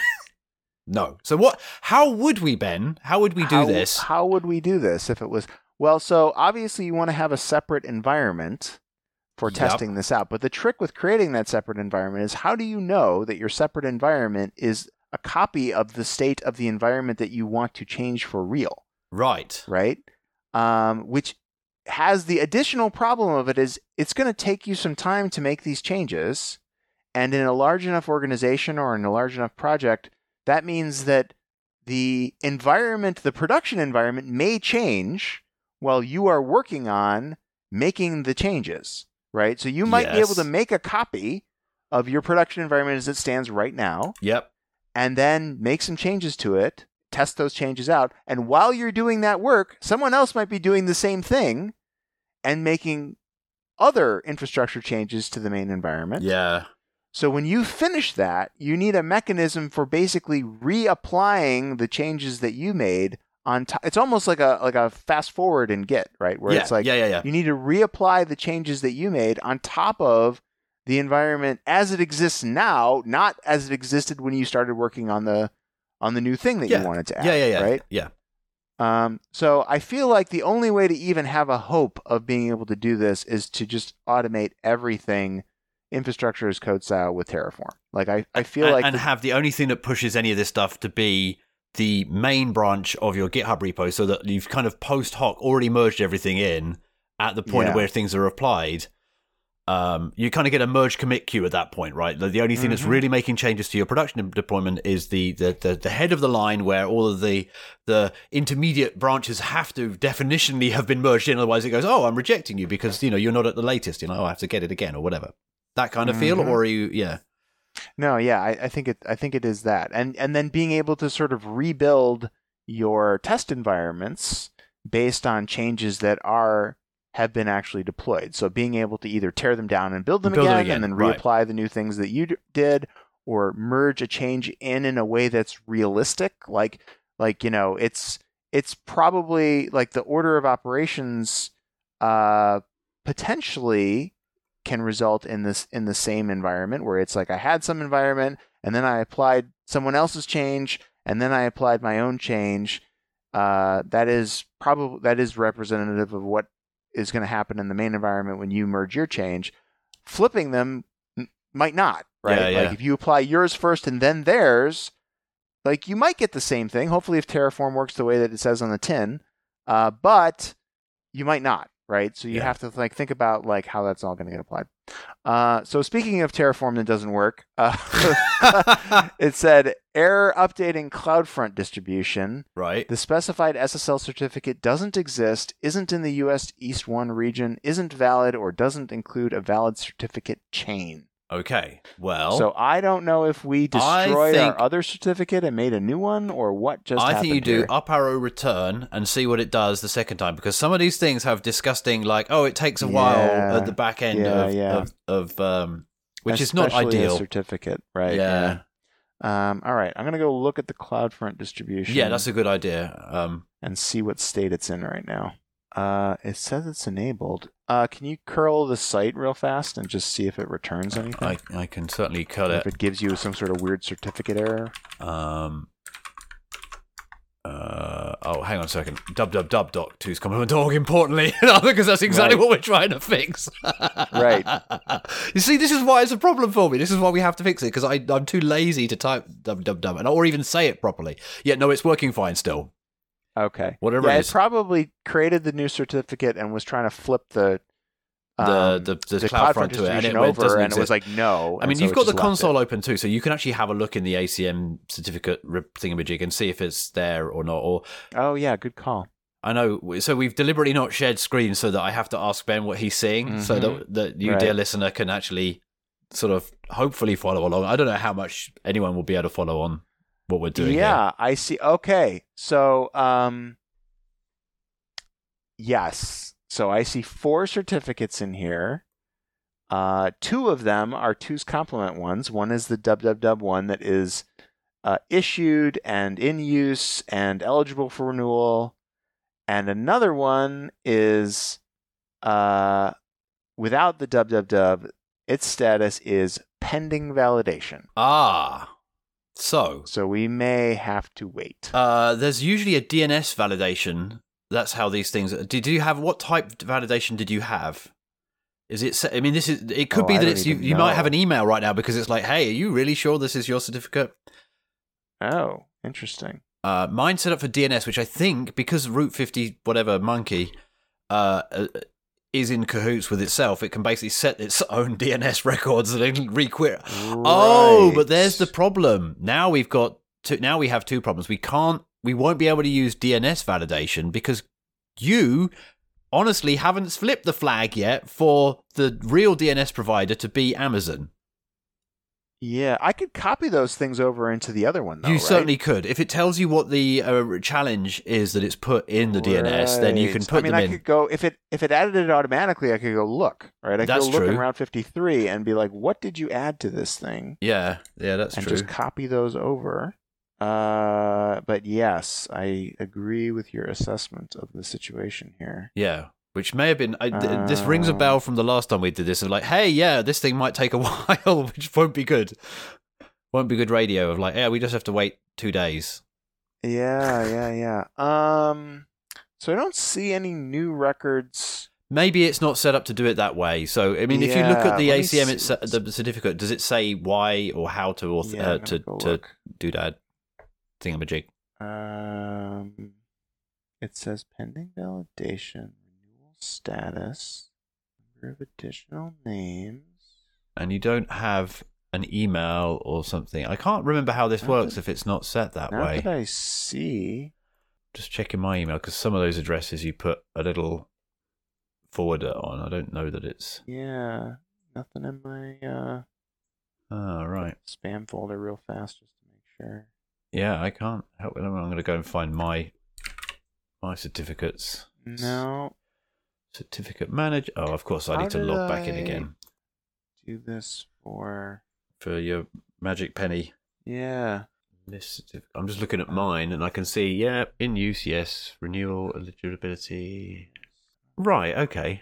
[SPEAKER 1] No. So what? How would we, Ben? How would we do
[SPEAKER 2] how,
[SPEAKER 1] this?
[SPEAKER 2] How would we do this if it was... Well, so obviously you want to have a separate environment for
[SPEAKER 1] yep.
[SPEAKER 2] testing this out. But the trick with creating that separate environment is how do you know that your separate environment is a copy of the state of the environment that you want to change for real?
[SPEAKER 1] Right.
[SPEAKER 2] Right? Um, which has the additional problem of it is it's going to take you some time to make these changes. And in a large enough organization or in a large enough project, that means that the environment, the production environment may change while you are working on making the changes, right? So you might yes. be able to make a copy of your production environment as it stands right now.
[SPEAKER 1] Yep.
[SPEAKER 2] And then make some changes to it, test those changes out. And while you're doing that work, someone else might be doing the same thing and making other infrastructure changes to the main environment.
[SPEAKER 1] Yeah.
[SPEAKER 2] So when you finish that, you need a mechanism for basically reapplying the changes that you made on top. It's almost like a like a fast forward in Git, right? Where
[SPEAKER 1] yeah,
[SPEAKER 2] it's like
[SPEAKER 1] yeah, yeah, yeah.
[SPEAKER 2] you need to reapply the changes that you made on top of the environment as it exists now, not as it existed when you started working on the on the new thing that
[SPEAKER 1] yeah.
[SPEAKER 2] you wanted to add.
[SPEAKER 1] Yeah, yeah, yeah.
[SPEAKER 2] Right?
[SPEAKER 1] Yeah.
[SPEAKER 2] Um, so I feel like the only way to even have a hope of being able to do this is to just automate everything infrastructure as code style with Terraform. Like I, I feel
[SPEAKER 1] and,
[SPEAKER 2] like
[SPEAKER 1] and
[SPEAKER 2] the,
[SPEAKER 1] have the only thing that pushes any of this stuff to be the main branch of your GitHub repo, so that you've kind of post hoc already merged everything in at the point
[SPEAKER 2] yeah.
[SPEAKER 1] of where things are applied. Um, you kind of get a merge commit queue at that point, right? The, the only thing mm-hmm. that's really making changes to your production deployment is the, the the the head of the line, where all of the the intermediate branches have to definitionally have been merged in. Otherwise, it goes, oh, I'm rejecting you because you know you're not at the latest. You know, oh, I have to get it again or whatever. That kind of feel, mm-hmm. or are you? Yeah.
[SPEAKER 2] No, yeah, I, I think it. I think it is that, and and then being able to sort of rebuild your test environments based on changes that are have been actually deployed. So being able to either tear them down and build them,
[SPEAKER 1] build
[SPEAKER 2] again,
[SPEAKER 1] them again,
[SPEAKER 2] and then
[SPEAKER 1] right.
[SPEAKER 2] reapply the new things that you d- did, or merge a change in in a way that's realistic. Like like you know, it's it's probably like the order of operations uh, potentially can result in this in the same environment where it's like I had some environment and then I applied someone else's change and then I applied my own change. Uh, that is probably that is representative of what is going to happen in the main environment when you merge your change. Flipping them n- might not, right?
[SPEAKER 1] Yeah, yeah.
[SPEAKER 2] Like if you apply yours first and then theirs, like you might get the same thing. Hopefully, if Terraform works the way that it says on the tin, uh, but you might not. right? So you
[SPEAKER 1] Yeah.
[SPEAKER 2] have to like think about like how that's all going to get applied. Uh, so speaking of Terraform that doesn't work, uh, it said error updating CloudFront distribution.
[SPEAKER 1] Right.
[SPEAKER 2] The specified S S L certificate doesn't exist, isn't in the U S East one region, isn't valid, or doesn't include a valid certificate chain.
[SPEAKER 1] Okay. Well,
[SPEAKER 2] So I don't know if we destroyed
[SPEAKER 1] think-
[SPEAKER 2] our other certificate and made a new one, or what just
[SPEAKER 1] I
[SPEAKER 2] happened
[SPEAKER 1] think you do
[SPEAKER 2] here.
[SPEAKER 1] up arrow return and see what it does the second time, because some of these things have disgusting, like, oh, it takes a while
[SPEAKER 2] Yeah.
[SPEAKER 1] at the back end
[SPEAKER 2] Yeah,
[SPEAKER 1] of,
[SPEAKER 2] yeah.
[SPEAKER 1] of of um, which is not
[SPEAKER 2] Especially
[SPEAKER 1] ideal.
[SPEAKER 2] A certificate, right?
[SPEAKER 1] Yeah.
[SPEAKER 2] yeah. Um, all right, I'm gonna go look at the CloudFront distribution.
[SPEAKER 1] Yeah, that's a good idea. Um,
[SPEAKER 2] and see what state it's in right now. Uh, it says it's enabled. Uh, can you curl the site real fast and just see if it returns anything?
[SPEAKER 1] I I can certainly cut
[SPEAKER 2] if
[SPEAKER 1] it.
[SPEAKER 2] it gives you some sort of weird certificate error.
[SPEAKER 1] Um. Uh, oh, hang on a second. www dot two's complement dot org, importantly, because that's exactly
[SPEAKER 2] Right.
[SPEAKER 1] what we're trying to fix.
[SPEAKER 2] Right.
[SPEAKER 1] You see, this is why it's a problem for me. This is why we have to fix it, because I'm too lazy to type www and or even say it properly. Yeah, no, it's working fine still.
[SPEAKER 2] Okay.
[SPEAKER 1] Whatever
[SPEAKER 2] yeah,
[SPEAKER 1] it
[SPEAKER 2] it
[SPEAKER 1] is.
[SPEAKER 2] probably created the new certificate and was trying to flip the
[SPEAKER 1] The
[SPEAKER 2] um,
[SPEAKER 1] the, the,
[SPEAKER 2] the
[SPEAKER 1] CloudFront to it, and it
[SPEAKER 2] distribution
[SPEAKER 1] went-
[SPEAKER 2] over,
[SPEAKER 1] doesn't
[SPEAKER 2] and it was
[SPEAKER 1] exist.
[SPEAKER 2] like no.
[SPEAKER 1] I
[SPEAKER 2] and
[SPEAKER 1] mean,
[SPEAKER 2] so
[SPEAKER 1] you've
[SPEAKER 2] it
[SPEAKER 1] got the
[SPEAKER 2] just left
[SPEAKER 1] console
[SPEAKER 2] it.
[SPEAKER 1] open too, so you can actually have a look in the A C M certificate rip thingamajig and see if it's there or not. Or
[SPEAKER 2] Oh yeah, good call.
[SPEAKER 1] I know, so we've deliberately not shared screens so that I have to ask Ben what he's seeing, so that that you,
[SPEAKER 2] Right.
[SPEAKER 1] dear listener, can actually sort of hopefully follow along. I don't know how much anyone will be able to follow on what we're doing.
[SPEAKER 2] Yeah,
[SPEAKER 1] here.
[SPEAKER 2] I see. Okay, so um, yes, so I see four certificates in here. Uh, two of them are two's complement ones. One is the www one that is uh, issued and in use and eligible for renewal, and another one is uh, without the www. Its status is pending validation.
[SPEAKER 1] Ah, so
[SPEAKER 2] So we may have to wait.
[SPEAKER 1] uh, there's usually a D N S validation. That's how these things. Did you have what type of validation did you have? Is it? I mean, this is. It could
[SPEAKER 2] Oh,
[SPEAKER 1] be
[SPEAKER 2] I
[SPEAKER 1] that
[SPEAKER 2] don't
[SPEAKER 1] it's you.
[SPEAKER 2] even
[SPEAKER 1] You might
[SPEAKER 2] know.
[SPEAKER 1] have an email right now because it's like, hey, are you really sure this is your certificate?
[SPEAKER 2] Oh, interesting.
[SPEAKER 1] Uh, mine set up for D N S, which I think because Route fifty whatever monkey uh, uh, is in cahoots with itself, it can basically set its own D N S records and then re-query. Oh,
[SPEAKER 2] Right.
[SPEAKER 1] but there's the problem. Now we've got two, now we have two problems. We can't. We won't be able to use D N S validation because you honestly haven't flipped the flag yet for the real D N S provider to be Amazon.
[SPEAKER 2] Yeah, I could copy those things over into the other one, though,
[SPEAKER 1] You
[SPEAKER 2] right?
[SPEAKER 1] certainly could. If it tells you what the uh, challenge is that it's put in the D N S, then you can
[SPEAKER 2] Right.
[SPEAKER 1] put
[SPEAKER 2] I mean,
[SPEAKER 1] them
[SPEAKER 2] I
[SPEAKER 1] in.
[SPEAKER 2] could go if it if it added it automatically. I could go look, right? I could
[SPEAKER 1] That's
[SPEAKER 2] go look in
[SPEAKER 1] true.
[SPEAKER 2] Route fifty-three and be like, "What did you add to this thing?"
[SPEAKER 1] Yeah, yeah, that's
[SPEAKER 2] and
[SPEAKER 1] true.
[SPEAKER 2] just copy those over. Uh, but yes, I agree with your assessment of the situation here.
[SPEAKER 1] Yeah, which may have been. I, th- this rings a
[SPEAKER 2] Um,
[SPEAKER 1] bell from the last time we did this. Of like, hey, yeah, this thing might take a while, which won't be good. Won't be good radio. Of like, yeah, we just have to wait two days.
[SPEAKER 2] Yeah, yeah, yeah. Um, so I don't see any new records.
[SPEAKER 1] Maybe it's not set up to do it that way. So, I mean, if you look
[SPEAKER 2] Yeah,
[SPEAKER 1] at the
[SPEAKER 2] let me
[SPEAKER 1] A C M,
[SPEAKER 2] see
[SPEAKER 1] it's,
[SPEAKER 2] what's-
[SPEAKER 1] the certificate, does it say why or how to auth-
[SPEAKER 2] Yeah,
[SPEAKER 1] uh,
[SPEAKER 2] I'm gonna
[SPEAKER 1] to
[SPEAKER 2] go
[SPEAKER 1] to
[SPEAKER 2] look.
[SPEAKER 1] do that thingamajig?
[SPEAKER 2] Um, it says pending validation, renewal status, number of additional names.
[SPEAKER 1] And you don't have an email or something. I can't remember how this
[SPEAKER 2] Not
[SPEAKER 1] works
[SPEAKER 2] that-
[SPEAKER 1] if it's not set that
[SPEAKER 2] Not
[SPEAKER 1] way.
[SPEAKER 2] that I see.
[SPEAKER 1] Just checking my email because some of those addresses you put a little forwarder on. I don't know that it's.
[SPEAKER 2] Yeah, nothing in my uh
[SPEAKER 1] Oh, right.
[SPEAKER 2] spam folder real fast just to make sure.
[SPEAKER 1] Yeah, I can't help it. I'm going to go and find my my certificates.
[SPEAKER 2] No,
[SPEAKER 1] Certificate manager. Oh, of course, I
[SPEAKER 2] How
[SPEAKER 1] need to
[SPEAKER 2] did
[SPEAKER 1] log back in
[SPEAKER 2] I-
[SPEAKER 1] again
[SPEAKER 2] do this for.
[SPEAKER 1] for your magic penny.
[SPEAKER 2] Yeah.
[SPEAKER 1] This certif- I'm just looking at mine, and I can see, yeah, in use, yes, renewal eligibility. Right, okay.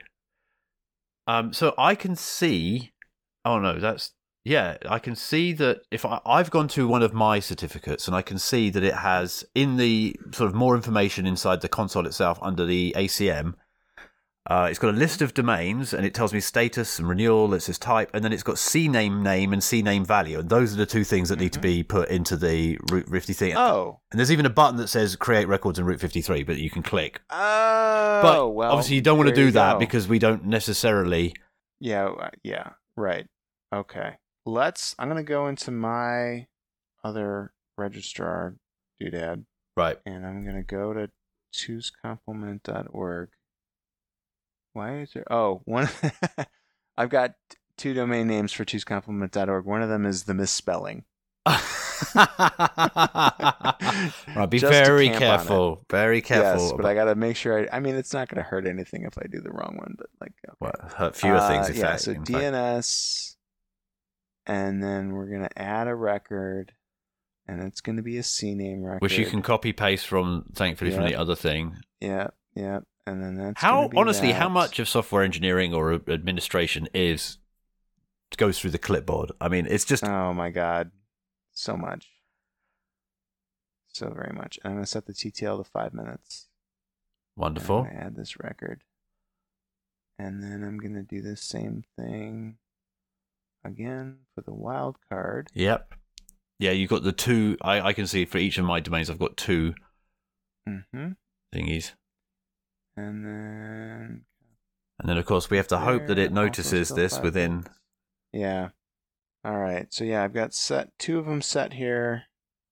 [SPEAKER 1] Um, so I can see. Oh no, that's yeah. I can see that if I, I've gone to one of my certificates, and I can see that it has in the sort of more information inside the console itself under the A C M. Uh, it's got a list of domains, and it tells me status and renewal. It says type, and then it's got C name name and C name value, and those are the two things that mm-hmm. need to be put into the Route fifty-three.
[SPEAKER 2] Oh,
[SPEAKER 1] and there's even a button that says create records in Route fifty-three, but you can click.
[SPEAKER 2] Oh,
[SPEAKER 1] but
[SPEAKER 2] well,
[SPEAKER 1] obviously you don't want to do that
[SPEAKER 2] go.
[SPEAKER 1] because we don't necessarily.
[SPEAKER 2] Yeah, yeah, right. Okay, let's. I'm gonna go into my other registrar doodad,
[SPEAKER 1] right,
[SPEAKER 2] and I'm gonna go to choose complement dot org. Why is there? Oh, one. I've got two domain names for choose complement dot org. One of them is the misspelling.
[SPEAKER 1] Right, be
[SPEAKER 2] Just
[SPEAKER 1] very careful. Very careful.
[SPEAKER 2] Yes, but I got to make sure. I, I mean, it's not going to hurt anything if I do the wrong one, but like, okay.
[SPEAKER 1] Well, hurt fewer
[SPEAKER 2] uh,
[SPEAKER 1] things. If
[SPEAKER 2] yeah.
[SPEAKER 1] that,
[SPEAKER 2] So D N S, fact. And then we're going to add a record, and it's going to be a C name record,
[SPEAKER 1] which you can copy paste from. Thankfully, yeah. from the other thing.
[SPEAKER 2] Yeah. Yeah. And then that's
[SPEAKER 1] how
[SPEAKER 2] be
[SPEAKER 1] honestly,
[SPEAKER 2] that.
[SPEAKER 1] how much of software engineering or administration is goes through the clipboard? I mean, it's just
[SPEAKER 2] oh my god, so much, so very much. And I'm gonna set the T T L to five minutes.
[SPEAKER 1] Wonderful.
[SPEAKER 2] I'm gonna add this record, and then I'm gonna do the same thing again for the wild card.
[SPEAKER 1] Yep. Yeah, you've got the two. I I can see for each of my domains, I've got two
[SPEAKER 2] mm-hmm.
[SPEAKER 1] thingies.
[SPEAKER 2] And then,
[SPEAKER 1] and then of course we have to hope that it notices this within.
[SPEAKER 2] Minutes. Yeah. All right. So yeah, I've got set two of them set here.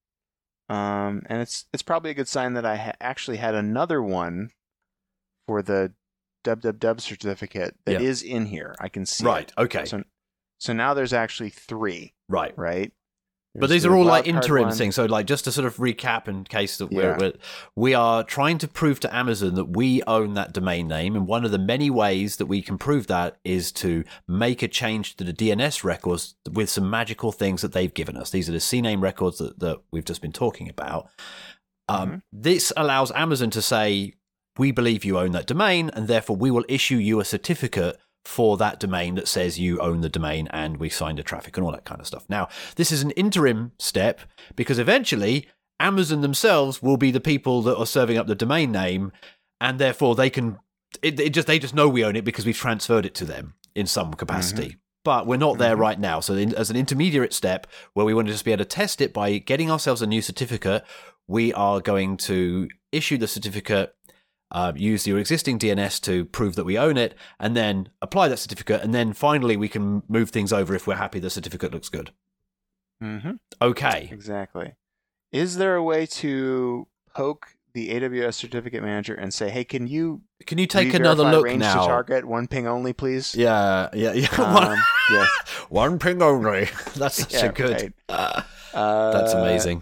[SPEAKER 2] Um, and it's it's probably a good sign that I ha- actually had another one for the www certificate that
[SPEAKER 1] yeah.
[SPEAKER 2] is in here. I can see.
[SPEAKER 1] Right.
[SPEAKER 2] It.
[SPEAKER 1] Okay.
[SPEAKER 2] So so now there's actually three.
[SPEAKER 1] Right.
[SPEAKER 2] Right.
[SPEAKER 1] But these are all like interim things. So like just to sort of recap in case that we're,
[SPEAKER 2] yeah.
[SPEAKER 1] we're we are trying to prove to Amazon that we own that domain name. And one of the many ways that we can prove that is to make a change to the D N S records with some magical things that they've given us. These are the C name records that, that we've just been talking about. Um, mm-hmm. This allows Amazon to say, we believe you own that domain, and therefore we will issue you a certificate for that domain that says you own the domain and we signed a traffic and all that kind of stuff. Now, this is an interim step because eventually Amazon themselves will be the people that are serving up the domain name, and therefore they can it, it just they just know we own it because we've transferred it to them in some capacity. Mm-hmm. But we're not there mm-hmm. right now. So in, as an intermediate step where we want to just be able to test it by getting ourselves a new certificate, we are going to issue the certificate, Uh, use your existing D N S to prove that we own it, and then apply that certificate, and then finally we can move things over if we're happy the certificate looks good.
[SPEAKER 2] Mm-hmm.
[SPEAKER 1] Okay.
[SPEAKER 2] Exactly. Is there a way to poke the A W S Certificate Manager and say, hey, can you
[SPEAKER 1] can you take another look
[SPEAKER 2] range
[SPEAKER 1] now?
[SPEAKER 2] To target one ping only, please?
[SPEAKER 1] Yeah, yeah, yeah.
[SPEAKER 2] Um,
[SPEAKER 1] one,
[SPEAKER 2] yes.
[SPEAKER 1] one ping only. That's such
[SPEAKER 2] yeah,
[SPEAKER 1] a good.
[SPEAKER 2] Right.
[SPEAKER 1] Uh,
[SPEAKER 2] uh,
[SPEAKER 1] that's amazing.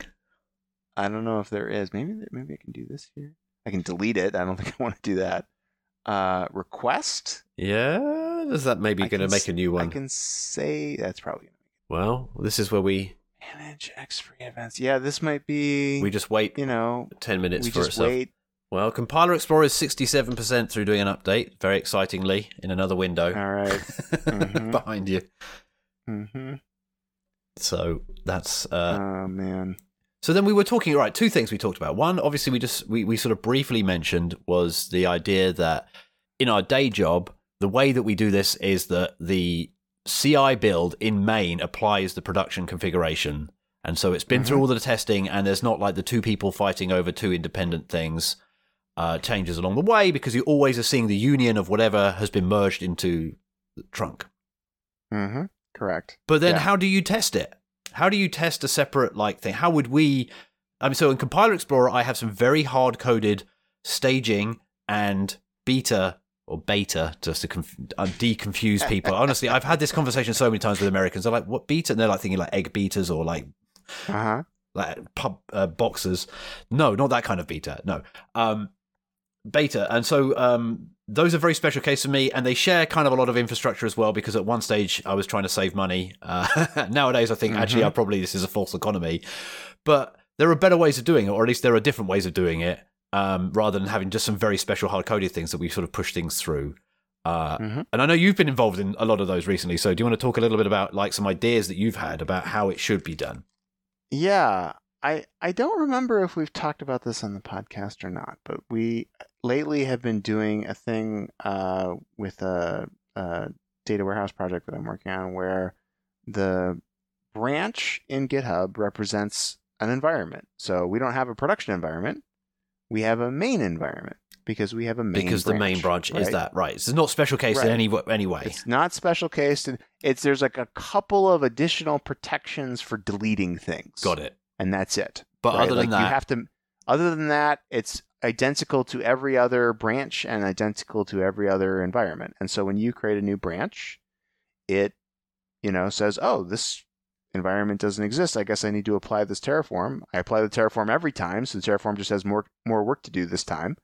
[SPEAKER 2] I don't know if there is. Maybe maybe I can do this here. I can delete it. I don't think I want to do that. Uh, request?
[SPEAKER 1] Yeah? Is that maybe going to make a new one?
[SPEAKER 2] I can say that's probably going to make
[SPEAKER 1] it. Well, this is where we...
[SPEAKER 2] Manage X-Free events. Yeah, this might be...
[SPEAKER 1] We just wait,
[SPEAKER 2] you know,
[SPEAKER 1] ten minutes
[SPEAKER 2] we
[SPEAKER 1] for
[SPEAKER 2] just
[SPEAKER 1] itself.
[SPEAKER 2] Wait.
[SPEAKER 1] Well, Compiler Explorer is sixty-seven percent through doing an update, very excitingly, in another window.
[SPEAKER 2] All right. Mm-hmm.
[SPEAKER 1] Behind you.
[SPEAKER 2] Mm-hmm.
[SPEAKER 1] So, that's... Uh,
[SPEAKER 2] oh, man.
[SPEAKER 1] So then we were talking, right, two things we talked about. One, obviously, we just we, we sort of briefly mentioned was the idea that in our day job, the way that we do this is that the C I build in main applies the production configuration. And so it's been mm-hmm. through all the testing, and there's not like the two people fighting over two independent things uh, changes along the way, because you always are seeing the union of whatever has been merged into the trunk.
[SPEAKER 2] Mm-hmm. Correct.
[SPEAKER 1] But then
[SPEAKER 2] yeah.
[SPEAKER 1] how do you test it? How do you test a separate like thing? How would we? I mean, so in Compiler Explorer, I have some very hard-coded staging and beta or beta just to conf- uh, de-confuse people. Honestly, I've had this conversation so many times with Americans. They're like, "What beta?" And they're like thinking like egg beaters or like,
[SPEAKER 2] uh-huh.
[SPEAKER 1] like pub uh, boxers. No, not that kind of beta. No, um, beta. And so um, those are very special case for me, and they share kind of a lot of infrastructure as well, because at one stage I was trying to save money. Uh, nowadays I think mm-hmm. actually I probably this is a false economy, but there are better ways of doing it, or at least there are different ways of doing it, um, rather than having just some very special hard-coded things that we sort of push things through. Uh, mm-hmm. And I know you've been involved in a lot of those recently, so do you want to talk a little bit about like some ideas that you've had about how it should be done?
[SPEAKER 2] Yeah, I I don't remember if we've talked about this on the podcast or not, but we lately have been doing a thing uh, with a, a data warehouse project that I'm working on where the branch in GitHub represents an environment. So we don't have a production environment. We have a main environment because we have a main
[SPEAKER 1] because
[SPEAKER 2] branch,
[SPEAKER 1] the main branch
[SPEAKER 2] right?
[SPEAKER 1] is that, right? So it's not special case
[SPEAKER 2] right.
[SPEAKER 1] in any, any way.
[SPEAKER 2] It's not special case. It's there's like a couple of additional protections for deleting things.
[SPEAKER 1] Got it.
[SPEAKER 2] And that's it.
[SPEAKER 1] But
[SPEAKER 2] right?
[SPEAKER 1] other than
[SPEAKER 2] like
[SPEAKER 1] that,
[SPEAKER 2] you have to. Other than that, it's identical to every other branch and identical to every other environment. And so when you create a new branch, it, you know, says, "Oh, this environment doesn't exist. I guess I need to apply this Terraform." I apply the Terraform every time, so the Terraform just has more more work to do this time.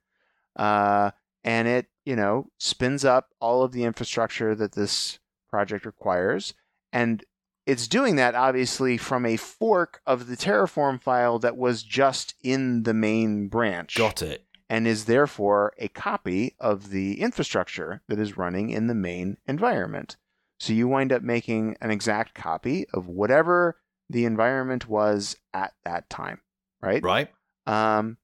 [SPEAKER 2] Uh, and it, you know, spins up all of the infrastructure that this project requires, and it's doing that obviously from a fork of the Terraform file that was just in the main branch.
[SPEAKER 1] Got it.
[SPEAKER 2] And is therefore a copy of the infrastructure that is running in the main environment. So you wind up making an exact copy of whatever the environment was at that time, right?
[SPEAKER 1] Right.
[SPEAKER 2] Um,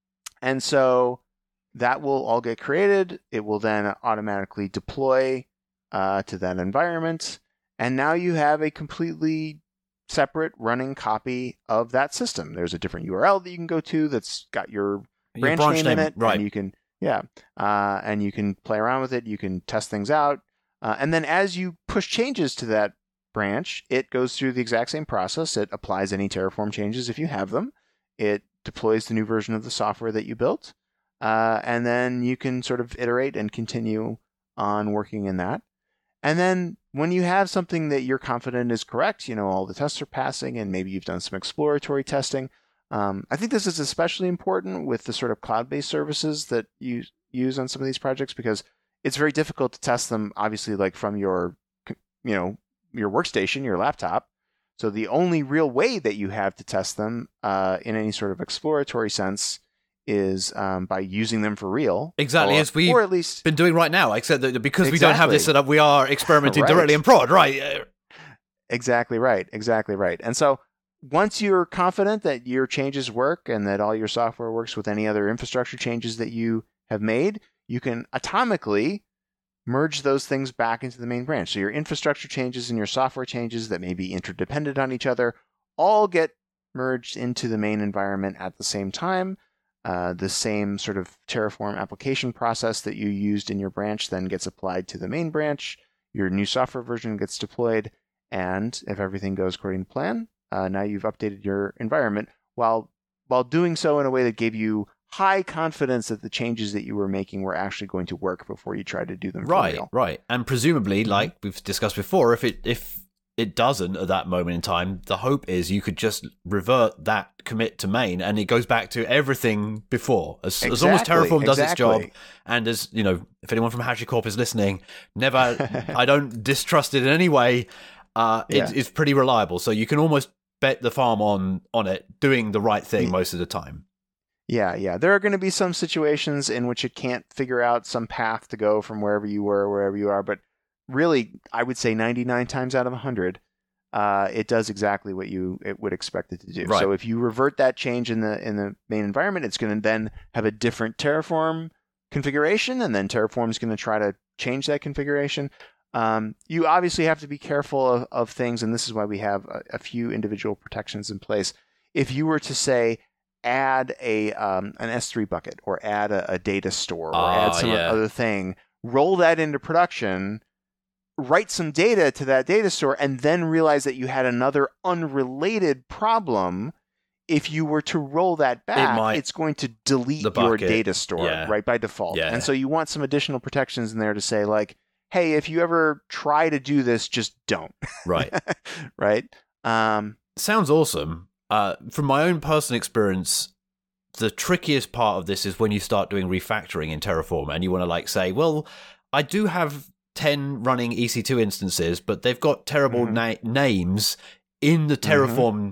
[SPEAKER 2] and so that will all get created. It will then automatically deploy uh, to that environment. And now you have a completely separate running copy of that system. There's a different U R L that you can go to that's got your branch, your branch name, name in it.
[SPEAKER 1] Right.
[SPEAKER 2] And you can, yeah, uh, and you can play around with it. You can test things out. Uh, and then as you push changes to that branch, it goes through the exact same process. It applies any Terraform changes if you have them. It deploys the new version of the software that you built. Uh, and then you can sort of iterate and continue on working in that. And then when you have something that you're confident is correct, you know, all the tests are passing and maybe you've done some exploratory testing. Um, I think this is especially important with the sort of cloud-based services that you use on some of these projects because it's very difficult to test them, obviously, like from your, you know, your workstation, your laptop. So the only real way that you have to test them uh, in any sort of exploratory sense is um, by using them for real.
[SPEAKER 1] Exactly,
[SPEAKER 2] or,
[SPEAKER 1] as we've
[SPEAKER 2] or at least,
[SPEAKER 1] been doing right now, except that because
[SPEAKER 2] exactly.
[SPEAKER 1] we don't have this set up, we are experimenting
[SPEAKER 2] right.
[SPEAKER 1] directly in prod, right?
[SPEAKER 2] Exactly right, exactly right. And so once you're confident that your changes work and that all your software works with any other infrastructure changes that you have made, you can atomically merge those things back into the main branch. So your infrastructure changes and your software changes that may be interdependent on each other all get merged into the main environment at the same time. Uh, the same sort of Terraform application process that you used in your branch then gets applied to the main branch. Your new software version gets deployed. And if everything goes according to plan, uh, now you've updated your environment while while doing so in a way that gave you high confidence that the changes that you were making were actually going to work before you tried to do them for
[SPEAKER 1] right,
[SPEAKER 2] real.
[SPEAKER 1] Right, And presumably,
[SPEAKER 2] mm-hmm.
[SPEAKER 1] like we've discussed before, if it if it doesn't at that moment in time, the hope is you could just revert that commit to main and it goes back to everything before. As,
[SPEAKER 2] exactly,
[SPEAKER 1] as long as Terraform does
[SPEAKER 2] exactly.
[SPEAKER 1] its job, and as, you know, if anyone from HashiCorp is listening, never, I don't distrust it in any way. Uh,
[SPEAKER 2] yeah.
[SPEAKER 1] it, it's pretty reliable. So you can almost bet the farm on, on it doing the right thing most of the time.
[SPEAKER 2] Yeah, yeah. There are going to be some situations in which it can't figure out some path to go from wherever you were, wherever you are, but really, I would say ninety-nine times out of one hundred, uh, it does exactly what you it would expect it to do.
[SPEAKER 1] Right.
[SPEAKER 2] So if you revert that change in the in the main environment, it's going to then have a different Terraform configuration, and then Terraform is going to try to change that configuration. Um, you obviously have to be careful of, of things, and this is why we have a, a few individual protections in place. If you were to say, add a um, an S three bucket, or add a, a data store, or
[SPEAKER 1] uh,
[SPEAKER 2] add some
[SPEAKER 1] yeah.
[SPEAKER 2] other thing, roll that into production, write some data to that data store, and then realize that you had another unrelated problem. If you were to roll that back, it might, it's going to delete your data store,
[SPEAKER 1] yeah.
[SPEAKER 2] right, by default.
[SPEAKER 1] Yeah.
[SPEAKER 2] And so you want some additional protections in there to say, like, hey, if you ever try to do this, just don't.
[SPEAKER 1] Right.
[SPEAKER 2] Right? Um,
[SPEAKER 1] Sounds awesome. Uh, from my own personal experience, the trickiest part of this is when you start doing refactoring in Terraform and you want to like say, well, I do have ten running E C two instances, but they've got terrible
[SPEAKER 2] mm-hmm.
[SPEAKER 1] na- names in the Terraform, mm-hmm.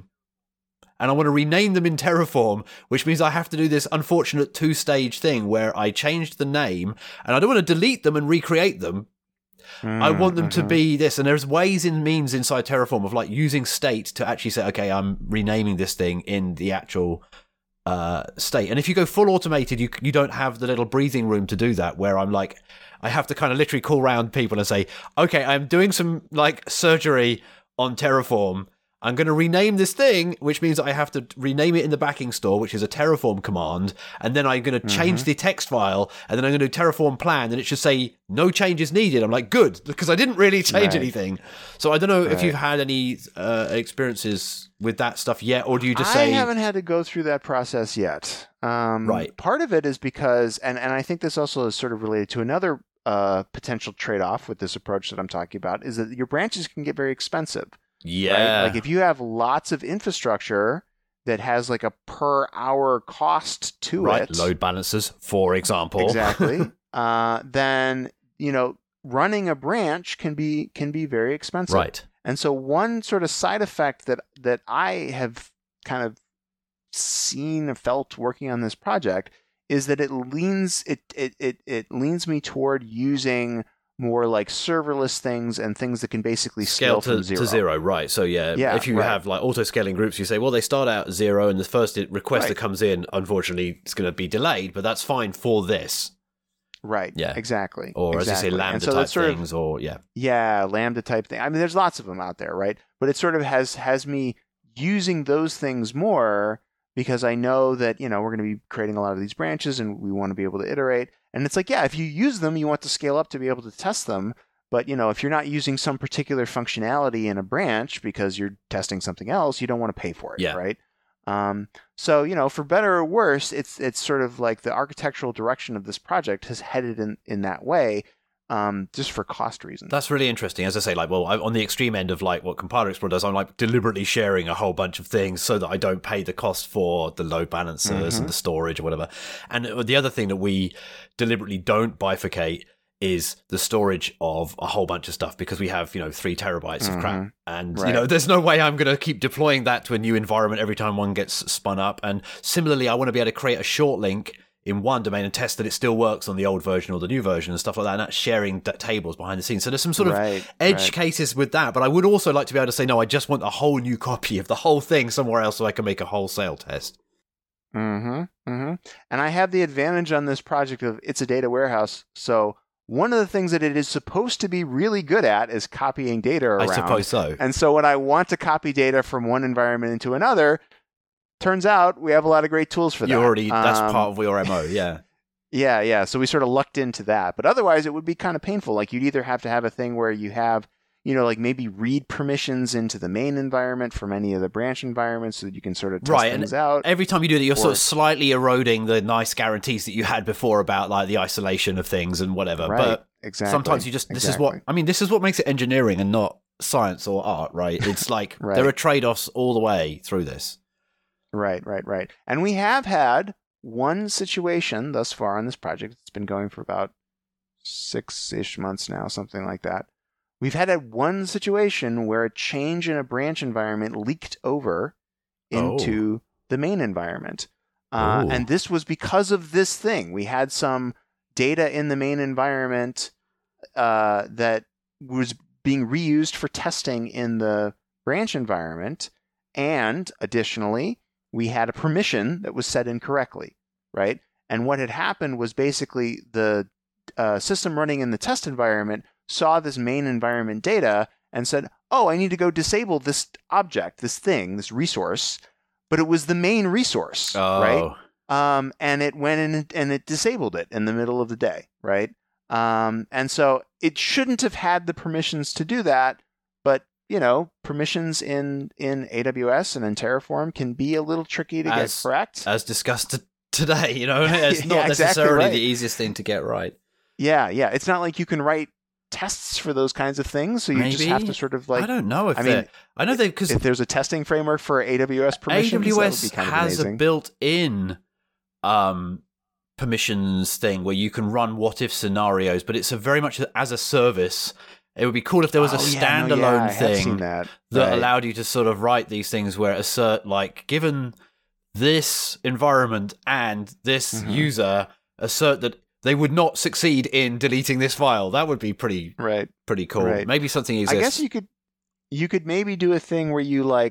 [SPEAKER 1] and I want to rename them in Terraform, which means I have to do this unfortunate two-stage thing where I changed the name, and I don't want to delete them and recreate them. Mm-hmm. I want them to be this, and there's ways and means inside Terraform of like using state to actually say, okay, I'm renaming this thing in the actual uh, state. And if you go full automated, you you don't have the little breathing room to do that, where I'm like, I have to kind of literally call around people and say, okay, I'm doing some like surgery on Terraform. I'm going to rename this thing, which means I have to rename it in the backing store, which is a Terraform command. And then I'm going to change mm-hmm. the text file, and then I'm going to do Terraform plan, and it should say no changes needed. I'm like, good, because I didn't really change right. anything. So I don't know right. if you've had any uh, experiences with that stuff yet, or do you just
[SPEAKER 2] I
[SPEAKER 1] say...
[SPEAKER 2] I haven't had to go through that process yet. Um,
[SPEAKER 1] right.
[SPEAKER 2] Part of it is because, and, and I think this also is sort of related to another uh, potential trade-off with this approach that I'm talking about, is that your branches can get very expensive.
[SPEAKER 1] Yeah.
[SPEAKER 2] Right? Like if you have lots of infrastructure that has like a per hour cost to
[SPEAKER 1] right.
[SPEAKER 2] it.
[SPEAKER 1] Load balancers, for example.
[SPEAKER 2] Exactly. uh, then, you know, running a branch can be can be very expensive.
[SPEAKER 1] Right.
[SPEAKER 2] And so one sort of side effect that that I have kind of seen and felt working on this project is that it leans it it it, it leans me toward using more like serverless things and things that can basically scale,
[SPEAKER 1] scale to
[SPEAKER 2] from zero.
[SPEAKER 1] to zero, right? So yeah,
[SPEAKER 2] yeah
[SPEAKER 1] if you
[SPEAKER 2] right.
[SPEAKER 1] have like auto scaling groups, you say, well, they start out at zero, and the first request right. that comes in, unfortunately, it's going to be delayed, but that's fine for this.
[SPEAKER 2] Right.
[SPEAKER 1] Yeah.
[SPEAKER 2] Exactly.
[SPEAKER 1] Or
[SPEAKER 2] exactly.
[SPEAKER 1] as you say, Lambda
[SPEAKER 2] so
[SPEAKER 1] type
[SPEAKER 2] of,
[SPEAKER 1] things, or yeah.
[SPEAKER 2] Yeah, Lambda type thing. I mean, there's lots of them out there, right? But it sort of has has me using those things more because I know that, you know, we're going to be creating a lot of these branches and we want to be able to iterate. And it's like, yeah, if you use them, you want to scale up to be able to test them. But, you know, if you're not using some particular functionality in a branch because you're testing something else, you don't want to pay for it,
[SPEAKER 1] yeah.
[SPEAKER 2] right? Um, so, you know, for better or worse, it's it's sort of like the architectural direction of this project has headed in, in that way, um, just for cost reasons.
[SPEAKER 1] That's really interesting. As I say, like, well, I, on the extreme end of like what Compiler Explorer does, I'm like deliberately sharing a whole bunch of things so that I don't pay the cost for the load balancers mm-hmm. and the storage or whatever. And the other thing that we deliberately don't bifurcate is the storage of a whole bunch of stuff, because we have, you know, three terabytes mm-hmm. of crap. And, right. you know, there's no way I'm going to keep deploying that to a new environment every time one gets spun up. And similarly, I want to be able to create a short link in one domain and test that it still works on the old version or the new version and stuff like that. And that's sharing d- tables behind the scenes. So there's some sort of
[SPEAKER 2] right,
[SPEAKER 1] edge
[SPEAKER 2] right.
[SPEAKER 1] cases with that. But I would also like to be able to say, no, I just want a whole new copy of the whole thing somewhere else so I can make a wholesale test.
[SPEAKER 2] Mm-hmm. Mm-hmm. And I have the advantage on this project of it's a data warehouse. So one of the things that it is supposed to be really good at is copying data around.
[SPEAKER 1] I suppose so.
[SPEAKER 2] And so when I want to copy data from one environment into another, turns out we have a lot of great tools for that.
[SPEAKER 1] You already, that's
[SPEAKER 2] um,
[SPEAKER 1] part of your M O, yeah.
[SPEAKER 2] yeah, yeah. So we sort of lucked into that. But otherwise, it would be kind of painful. Like you'd either have to have a thing where you have, you know, like maybe read permissions into the main environment from any of the branch environments so that you can sort of test
[SPEAKER 1] right,
[SPEAKER 2] things
[SPEAKER 1] and
[SPEAKER 2] out.
[SPEAKER 1] Every time you do that, you're
[SPEAKER 2] or,
[SPEAKER 1] sort of slightly eroding the nice guarantees that you had before about like the isolation of things and whatever.
[SPEAKER 2] Right,
[SPEAKER 1] but
[SPEAKER 2] exactly.
[SPEAKER 1] sometimes you just, this
[SPEAKER 2] exactly.
[SPEAKER 1] is what, I mean, this is what makes it engineering and not science or art, right? It's like
[SPEAKER 2] right.
[SPEAKER 1] there are trade-offs all the way through this.
[SPEAKER 2] Right, right, right. And we have had one situation thus far on this project. It's been going for about six-ish months now, something like that. We've had a one situation where a change in a branch environment leaked over into oh. the main environment. Uh, and this was because of this thing. We had some data in the main environment uh, that was being reused for testing in the branch environment. And additionally, we had a permission that was set incorrectly, right? And what had happened was basically the uh, system running in the test environment saw this main environment data and said, oh, I need to go disable this object, this thing, this resource. But it was the main resource,
[SPEAKER 1] oh.
[SPEAKER 2] right? Um, and it went in and it disabled it in the middle of the day, right? Um, and so it shouldn't have had the permissions to do that. But, you know, permissions in, in A W S and in Terraform can be a little tricky to
[SPEAKER 1] as,
[SPEAKER 2] get correct.
[SPEAKER 1] As discussed t- today, you know, it's not
[SPEAKER 2] yeah, exactly
[SPEAKER 1] necessarily
[SPEAKER 2] right.
[SPEAKER 1] the easiest thing to get right.
[SPEAKER 2] Yeah, yeah. It's not like you can write tests for those kinds of things, so you
[SPEAKER 1] Maybe.
[SPEAKER 2] just have to sort of like.
[SPEAKER 1] I don't know if
[SPEAKER 2] I mean,
[SPEAKER 1] I know they because
[SPEAKER 2] if there's a testing framework for A W S permissions,
[SPEAKER 1] A W S
[SPEAKER 2] that would be kind of
[SPEAKER 1] has
[SPEAKER 2] amazing.
[SPEAKER 1] a built-in um, permissions thing where you can run what-if scenarios, but it's a very much as a service. It would be cool if there was a
[SPEAKER 2] oh, yeah,
[SPEAKER 1] standalone
[SPEAKER 2] no, yeah, I
[SPEAKER 1] thing
[SPEAKER 2] have seen that,
[SPEAKER 1] that
[SPEAKER 2] right.
[SPEAKER 1] allowed you to sort of write these things where assert like given this environment and this
[SPEAKER 2] mm-hmm.
[SPEAKER 1] user assert that they would not succeed in deleting this file. That would be pretty
[SPEAKER 2] right.
[SPEAKER 1] pretty cool.
[SPEAKER 2] Right.
[SPEAKER 1] Maybe something exists.
[SPEAKER 2] I guess you could you could maybe do a thing where you like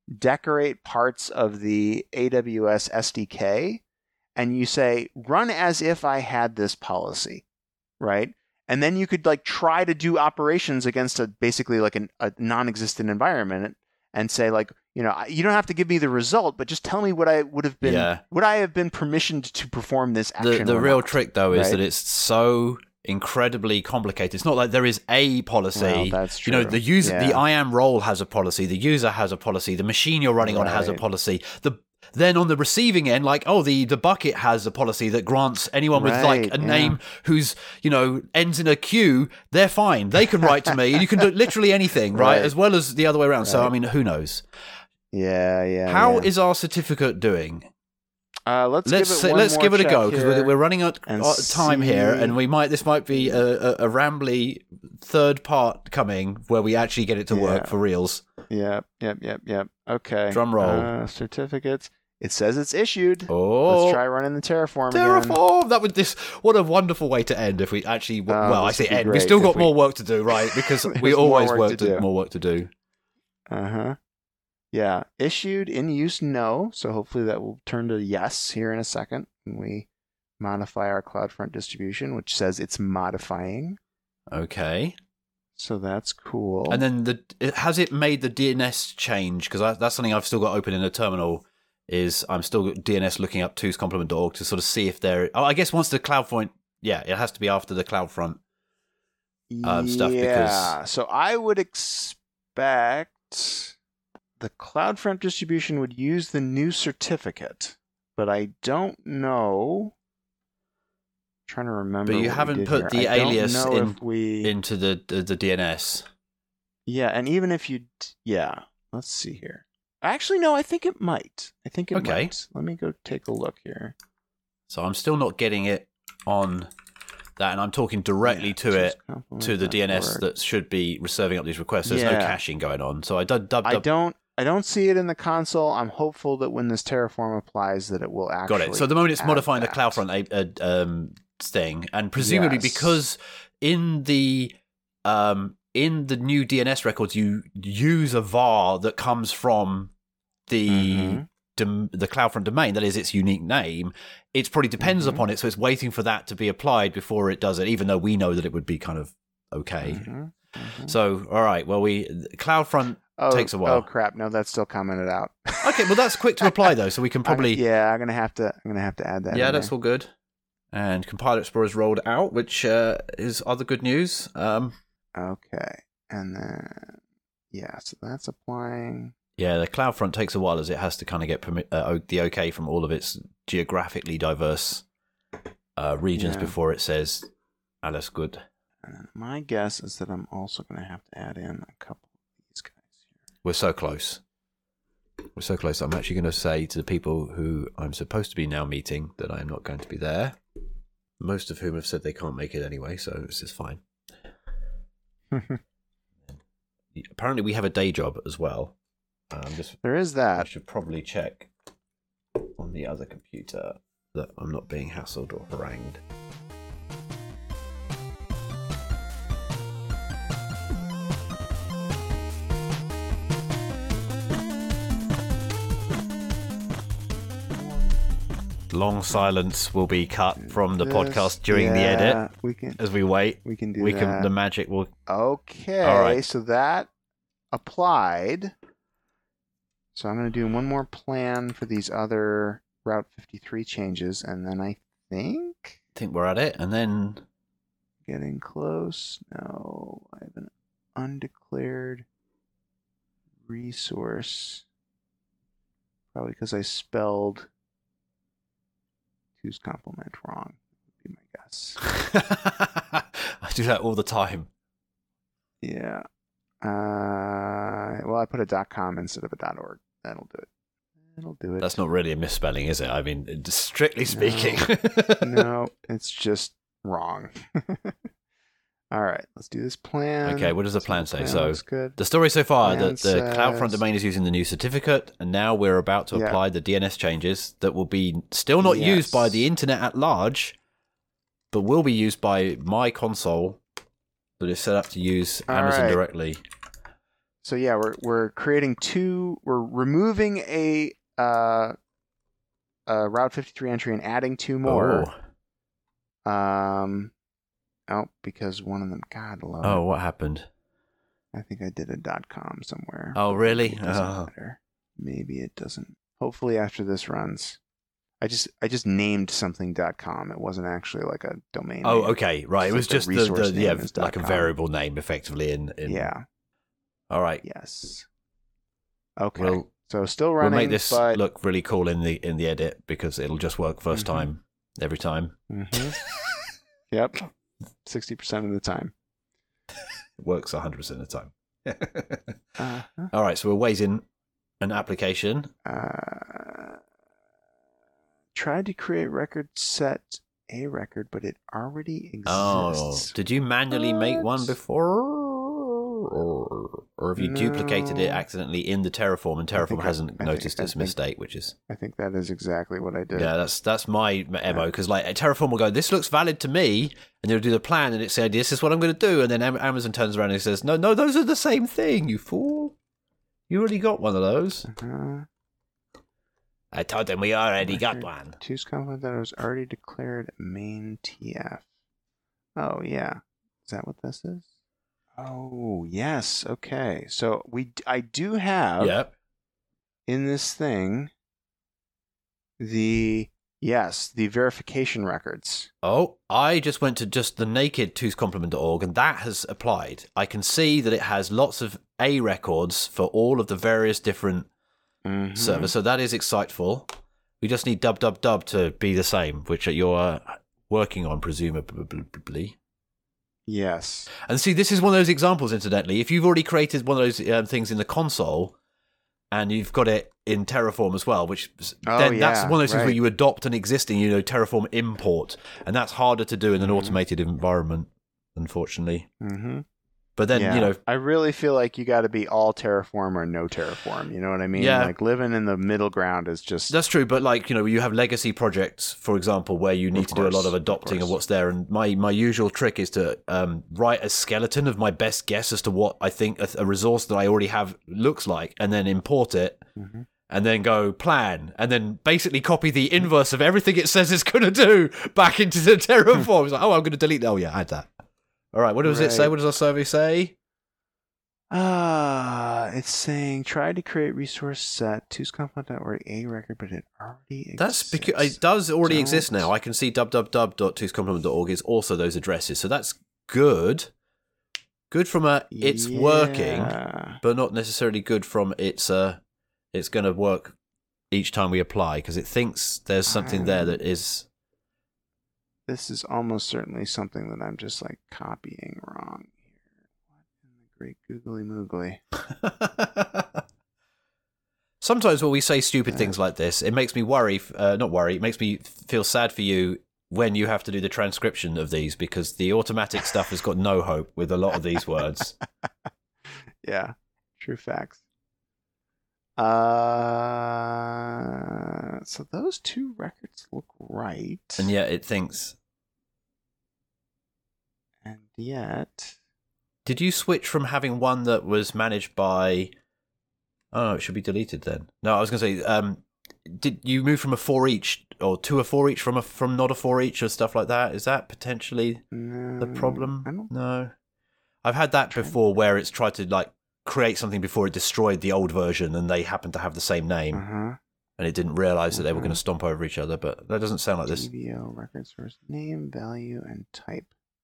[SPEAKER 2] decorate parts of the A W S S D K, and you say, run as if I had this policy, right? And then you could like try to do operations against a basically like an, a non-existent environment and say like, you know, you don't have to give me the result, but just tell me what I would have been,
[SPEAKER 1] Yeah.
[SPEAKER 2] would I have been permissioned to perform this action?
[SPEAKER 1] The, the
[SPEAKER 2] or
[SPEAKER 1] real
[SPEAKER 2] not,
[SPEAKER 1] trick, though, is
[SPEAKER 2] right?
[SPEAKER 1] that it's so incredibly complicated. It's not like there is a policy.
[SPEAKER 2] Well, that's
[SPEAKER 1] You know,
[SPEAKER 2] true.
[SPEAKER 1] the user,
[SPEAKER 2] Yeah.
[SPEAKER 1] the I A M role has a policy. The user has a policy. The machine you're running on has a
[SPEAKER 2] Right.
[SPEAKER 1] policy. The Then on the receiving end, like, oh, the, the bucket has a policy that grants anyone with like
[SPEAKER 2] Right,
[SPEAKER 1] a
[SPEAKER 2] yeah.
[SPEAKER 1] name who's, you know, ends in a Q, they're fine. They can write to me. And you can do literally anything, right?
[SPEAKER 2] Right.
[SPEAKER 1] As well as the other way around. So, I
[SPEAKER 2] Right.
[SPEAKER 1] mean, who knows?
[SPEAKER 2] Yeah, yeah.
[SPEAKER 1] How
[SPEAKER 2] yeah.
[SPEAKER 1] is our certificate doing?
[SPEAKER 2] Uh, let's
[SPEAKER 1] Let's
[SPEAKER 2] give it
[SPEAKER 1] say-
[SPEAKER 2] one
[SPEAKER 1] let's
[SPEAKER 2] more
[SPEAKER 1] give it a
[SPEAKER 2] check
[SPEAKER 1] go because we're,
[SPEAKER 2] here
[SPEAKER 1] we're running out
[SPEAKER 2] and
[SPEAKER 1] of time here,
[SPEAKER 2] see-
[SPEAKER 1] and we might this might be a, a, a rambly third part coming where we actually get it to work
[SPEAKER 2] Yeah.
[SPEAKER 1] for reals.
[SPEAKER 2] Yep, yep, yep, yep. Okay.
[SPEAKER 1] Drum roll.
[SPEAKER 2] Uh, certificates. It says it's issued.
[SPEAKER 1] Oh,
[SPEAKER 2] Let's try running the Terraform again.
[SPEAKER 1] Terraform! That would this. What a wonderful way to end if we actually.
[SPEAKER 2] Oh,
[SPEAKER 1] well, I
[SPEAKER 2] this
[SPEAKER 1] say
[SPEAKER 2] would be
[SPEAKER 1] end. We
[SPEAKER 2] great
[SPEAKER 1] still
[SPEAKER 2] if
[SPEAKER 1] got
[SPEAKER 2] we-
[SPEAKER 1] more work to do, right? Because we
[SPEAKER 2] There's more
[SPEAKER 1] always
[SPEAKER 2] work
[SPEAKER 1] work
[SPEAKER 2] to
[SPEAKER 1] to,
[SPEAKER 2] do.
[SPEAKER 1] more work to do.
[SPEAKER 2] Uh-huh. Yeah. Issued, in use, no. So hopefully that will turn to yes here in a second when we modify our CloudFront distribution, which says it's modifying.
[SPEAKER 1] Okay.
[SPEAKER 2] So that's cool.
[SPEAKER 1] And then the it, has it made the D N S change? Because that's something I've still got open in the terminal. Is I'm still D N S looking up two's complement dot org to sort of see if there. Oh, I guess once the CloudFront, yeah, it has to be after the CloudFront um, stuff.
[SPEAKER 2] Yeah.
[SPEAKER 1] Because
[SPEAKER 2] So I would expect the CloudFront distribution would use the new certificate, but I don't know. I'm trying to remember.
[SPEAKER 1] But you
[SPEAKER 2] what we
[SPEAKER 1] haven't
[SPEAKER 2] did
[SPEAKER 1] put
[SPEAKER 2] here.
[SPEAKER 1] the
[SPEAKER 2] I don't
[SPEAKER 1] alias
[SPEAKER 2] know
[SPEAKER 1] in-
[SPEAKER 2] if we...
[SPEAKER 1] into the, the the D N S.
[SPEAKER 2] Yeah, and even if you, d- yeah, let's see here. Actually, no, I think it might. I think it
[SPEAKER 1] Okay.
[SPEAKER 2] might. Let me go take a look here.
[SPEAKER 1] So I'm still not getting it on that, and I'm talking directly
[SPEAKER 2] Yeah,
[SPEAKER 1] to
[SPEAKER 2] choose
[SPEAKER 1] it
[SPEAKER 2] complement
[SPEAKER 1] to the
[SPEAKER 2] dot
[SPEAKER 1] D N S
[SPEAKER 2] org.
[SPEAKER 1] that should be serving up these requests. There's no
[SPEAKER 2] Yeah.
[SPEAKER 1] caching going on. So I dub dub
[SPEAKER 2] I
[SPEAKER 1] dub.
[SPEAKER 2] don't. I don't see it in the console. I'm hopeful that when this Terraform applies, that it will actually.
[SPEAKER 1] Got it. So at the moment it's
[SPEAKER 2] add
[SPEAKER 1] modifying
[SPEAKER 2] that.
[SPEAKER 1] the CloudFront uh, um, thing, and presumably
[SPEAKER 2] Yes.
[SPEAKER 1] because in the um, in the new D N S records you use a var that comes from the
[SPEAKER 2] Mhm.
[SPEAKER 1] dom- the CloudFront domain, that is its unique name. It probably depends
[SPEAKER 2] Mhm.
[SPEAKER 1] upon it, so it's waiting for that to be applied before it does it. Even though we know that it would be kind of okay.
[SPEAKER 2] Mhm, mhm.
[SPEAKER 1] So all right, well we CloudFront.
[SPEAKER 2] Oh,
[SPEAKER 1] takes a while.
[SPEAKER 2] Oh crap! No, that's still commented out.
[SPEAKER 1] Okay, well that's quick to apply though, so we can probably.
[SPEAKER 2] I'm, yeah, I'm gonna have to. I'm gonna have to add that.
[SPEAKER 1] Yeah,
[SPEAKER 2] in
[SPEAKER 1] that's
[SPEAKER 2] there.
[SPEAKER 1] all good. And Compiler Explorer's rolled out, which uh, is other good news. Um,
[SPEAKER 2] Okay, and then yeah, so that's applying.
[SPEAKER 1] yeah, the CloudFront takes a while as it has to kind of get permi- uh, o- the okay from all of its geographically diverse uh, regions
[SPEAKER 2] Yeah.
[SPEAKER 1] before it says, "Ah, that's good."
[SPEAKER 2] And then my guess is that I'm also gonna have to add in a couple of these guys here.
[SPEAKER 1] We're so close. We're so close. I'm actually going to say to the people who I'm supposed to be now meeting that I'm not going to be there. Most of whom have said they can't make it anyway, so this is fine. Apparently, we have a day job as well. Um, just
[SPEAKER 2] There is
[SPEAKER 1] I
[SPEAKER 2] that.
[SPEAKER 1] should probably check on the other computer that I'm not being hassled or harangued. Long silence will be cut from the
[SPEAKER 2] This-
[SPEAKER 1] podcast during the
[SPEAKER 2] yeah,
[SPEAKER 1] edit
[SPEAKER 2] We can.
[SPEAKER 1] as we wait.
[SPEAKER 2] We can do
[SPEAKER 1] We
[SPEAKER 2] that.
[SPEAKER 1] can. The magic will.
[SPEAKER 2] Okay,
[SPEAKER 1] All right.
[SPEAKER 2] so that applied. So I'm going to do one more plan for these other Route fifty-three changes, and then I think
[SPEAKER 1] I think we're at it, and then
[SPEAKER 2] getting close. No, I have an undeclared resource. Probably because I spelled two's complement wrong, would be my guess.
[SPEAKER 1] I do that all the time.
[SPEAKER 2] Yeah. Uh, well, I put a .com instead of a .org. That'll do it. That'll do it.
[SPEAKER 1] That's not really a misspelling, is it? I mean, strictly speaking.
[SPEAKER 2] No, it's just wrong. All right, let's do this plan.
[SPEAKER 1] Okay, what does the plan say?
[SPEAKER 2] Plan
[SPEAKER 1] So
[SPEAKER 2] looks good.
[SPEAKER 1] the story so far
[SPEAKER 2] Plan
[SPEAKER 1] that the
[SPEAKER 2] says-
[SPEAKER 1] CloudFront domain is using the new certificate, and now we're about to
[SPEAKER 2] Yeah.
[SPEAKER 1] apply the D N S changes that will be still not
[SPEAKER 2] Yes.
[SPEAKER 1] used by the internet at large, but will be used by my console that is set up to use
[SPEAKER 2] All
[SPEAKER 1] Amazon
[SPEAKER 2] right.
[SPEAKER 1] directly.
[SPEAKER 2] so yeah, we're we're creating two. We're removing a uh, a Route fifty-three entry and adding two more.
[SPEAKER 1] Oh.
[SPEAKER 2] Um, oh, because one of them. God, love
[SPEAKER 1] Oh,
[SPEAKER 2] it.
[SPEAKER 1] what happened?
[SPEAKER 2] I think I did a .com somewhere.
[SPEAKER 1] Oh, really?
[SPEAKER 2] Maybe it doesn't
[SPEAKER 1] Oh.
[SPEAKER 2] matter. Maybe it doesn't. Hopefully, after this runs, I just I just named something .com. It wasn't actually like a domain.
[SPEAKER 1] Oh,
[SPEAKER 2] name.
[SPEAKER 1] okay, right. It was
[SPEAKER 2] Like
[SPEAKER 1] just
[SPEAKER 2] the
[SPEAKER 1] the,
[SPEAKER 2] resource
[SPEAKER 1] the yeah,
[SPEAKER 2] name is
[SPEAKER 1] like a
[SPEAKER 2] .com.
[SPEAKER 1] variable name, effectively. In, in
[SPEAKER 2] Yeah.
[SPEAKER 1] All right.
[SPEAKER 2] Yes. Okay.
[SPEAKER 1] We'll
[SPEAKER 2] so still
[SPEAKER 1] we'll
[SPEAKER 2] running.
[SPEAKER 1] make this
[SPEAKER 2] but...
[SPEAKER 1] look really cool in the in the edit because it'll just work first
[SPEAKER 2] Mhm.
[SPEAKER 1] time every time.
[SPEAKER 2] Mm-hmm. Yep. Sixty percent of the time.
[SPEAKER 1] It works one hundred percent of the time.
[SPEAKER 2] Uh-huh.
[SPEAKER 1] All right, so we're waiting an application.
[SPEAKER 2] Uh, tried to create record set a record, but it already exists.
[SPEAKER 1] Oh, did you manually make one
[SPEAKER 2] What?
[SPEAKER 1] before, or, or have you duplicated it
[SPEAKER 2] No.
[SPEAKER 1] accidentally in the Terraform, and
[SPEAKER 2] I
[SPEAKER 1] Terraform
[SPEAKER 2] think I-
[SPEAKER 1] hasn't
[SPEAKER 2] I think-
[SPEAKER 1] noticed
[SPEAKER 2] I
[SPEAKER 1] this
[SPEAKER 2] think-
[SPEAKER 1] mistake, which is
[SPEAKER 2] I think that is exactly what I did.
[SPEAKER 1] yeah, that's that's my M O because like Terraform will go, this looks valid to me, and they'll do the plan, and it said this is what I'm going to do, and then Am- Amazon turns around and says, no, no, those are the same thing, you fool. You already got one of those.
[SPEAKER 2] Uh-huh.
[SPEAKER 1] I told them we already got
[SPEAKER 2] Record.
[SPEAKER 1] one.
[SPEAKER 2] Two's compliment that it was already declared main T F. Oh, yeah. Is that what this is? Oh, yes. Okay. So we, I do have
[SPEAKER 1] Yep.
[SPEAKER 2] in this thing the, yes, the verification records.
[SPEAKER 1] Oh, I just went to just the naked two's complement dot org and that has applied. I can see that it has lots of A records for all of the various different
[SPEAKER 2] Mhm.
[SPEAKER 1] servers. So that is exciteful. We just need dub dub dub to be the same, which you're working on, presumably.
[SPEAKER 2] Yes.
[SPEAKER 1] And see, this is one of those examples, incidentally. If you've already created one of those um, things in the console and you've got it in Terraform as well, which
[SPEAKER 2] Oh,
[SPEAKER 1] then that's
[SPEAKER 2] yeah,
[SPEAKER 1] one of those things
[SPEAKER 2] right.
[SPEAKER 1] where you adopt an existing, you know, Terraform import. And that's harder to do in an
[SPEAKER 2] Mhm.
[SPEAKER 1] automated environment, unfortunately.
[SPEAKER 2] Mm-hmm.
[SPEAKER 1] But then,
[SPEAKER 2] yeah.
[SPEAKER 1] you know,
[SPEAKER 2] I really feel like you got to be all Terraform or no Terraform. You know what I mean?
[SPEAKER 1] Yeah.
[SPEAKER 2] Like living in the middle ground is just.
[SPEAKER 1] that's true. But like, you know, you have legacy projects, for example, where you need
[SPEAKER 2] Of
[SPEAKER 1] to do a lot
[SPEAKER 2] course,
[SPEAKER 1] of
[SPEAKER 2] of
[SPEAKER 1] adopting of,
[SPEAKER 2] course.
[SPEAKER 1] what's there. And my, my usual trick is to um, write a skeleton of my best guess as to what I think a, a resource that I already have looks like, and then import it.
[SPEAKER 2] Mhm.
[SPEAKER 1] And then go plan, and then basically copy the inverse of everything it says it's going to do back into the Terraform. It's like, oh, I'm going to delete that. Oh, yeah, add that. All right, what does it say?
[SPEAKER 2] Right.
[SPEAKER 1] What does our survey say?
[SPEAKER 2] Ah, it's saying try to create resource set two's complement dot org A record, but it already exists.
[SPEAKER 1] That's because it does already
[SPEAKER 2] Don't-
[SPEAKER 1] exist now. I can see w w w dot two's complement dot org is also those addresses. So that's good. Good from a it's working,
[SPEAKER 2] Yeah.
[SPEAKER 1] but not necessarily good from it's uh it's going to work each time we apply because it thinks there's something there that is
[SPEAKER 2] This is almost certainly something that I'm just like copying wrong here. What in the great googly moogly?
[SPEAKER 1] Sometimes when we say stupid things like this, it makes me worry, uh, not worry, it makes me feel sad for you when you have to do the transcription of these because the automatic stuff has got no hope with a lot of these words.
[SPEAKER 2] Yeah, true facts. Uh, so those two records look right.
[SPEAKER 1] And yet it thinks,
[SPEAKER 2] And yet,
[SPEAKER 1] did you switch from having one that was managed by... Oh, it should be deleted then. No, I was going to say, um, did you move from a for each or to a for each from a from not a for each or stuff like that? Is that potentially
[SPEAKER 2] no,
[SPEAKER 1] the problem?
[SPEAKER 2] I don't.
[SPEAKER 1] No. I've had that before where it's tried to like create something before it destroyed the old version and they happen to have the same name
[SPEAKER 2] Uh-huh.
[SPEAKER 1] and it didn't realize that they were
[SPEAKER 2] Mhm.
[SPEAKER 1] going to stomp over each other, but that doesn't sound like this.
[SPEAKER 2] D V O record source name, value, and type.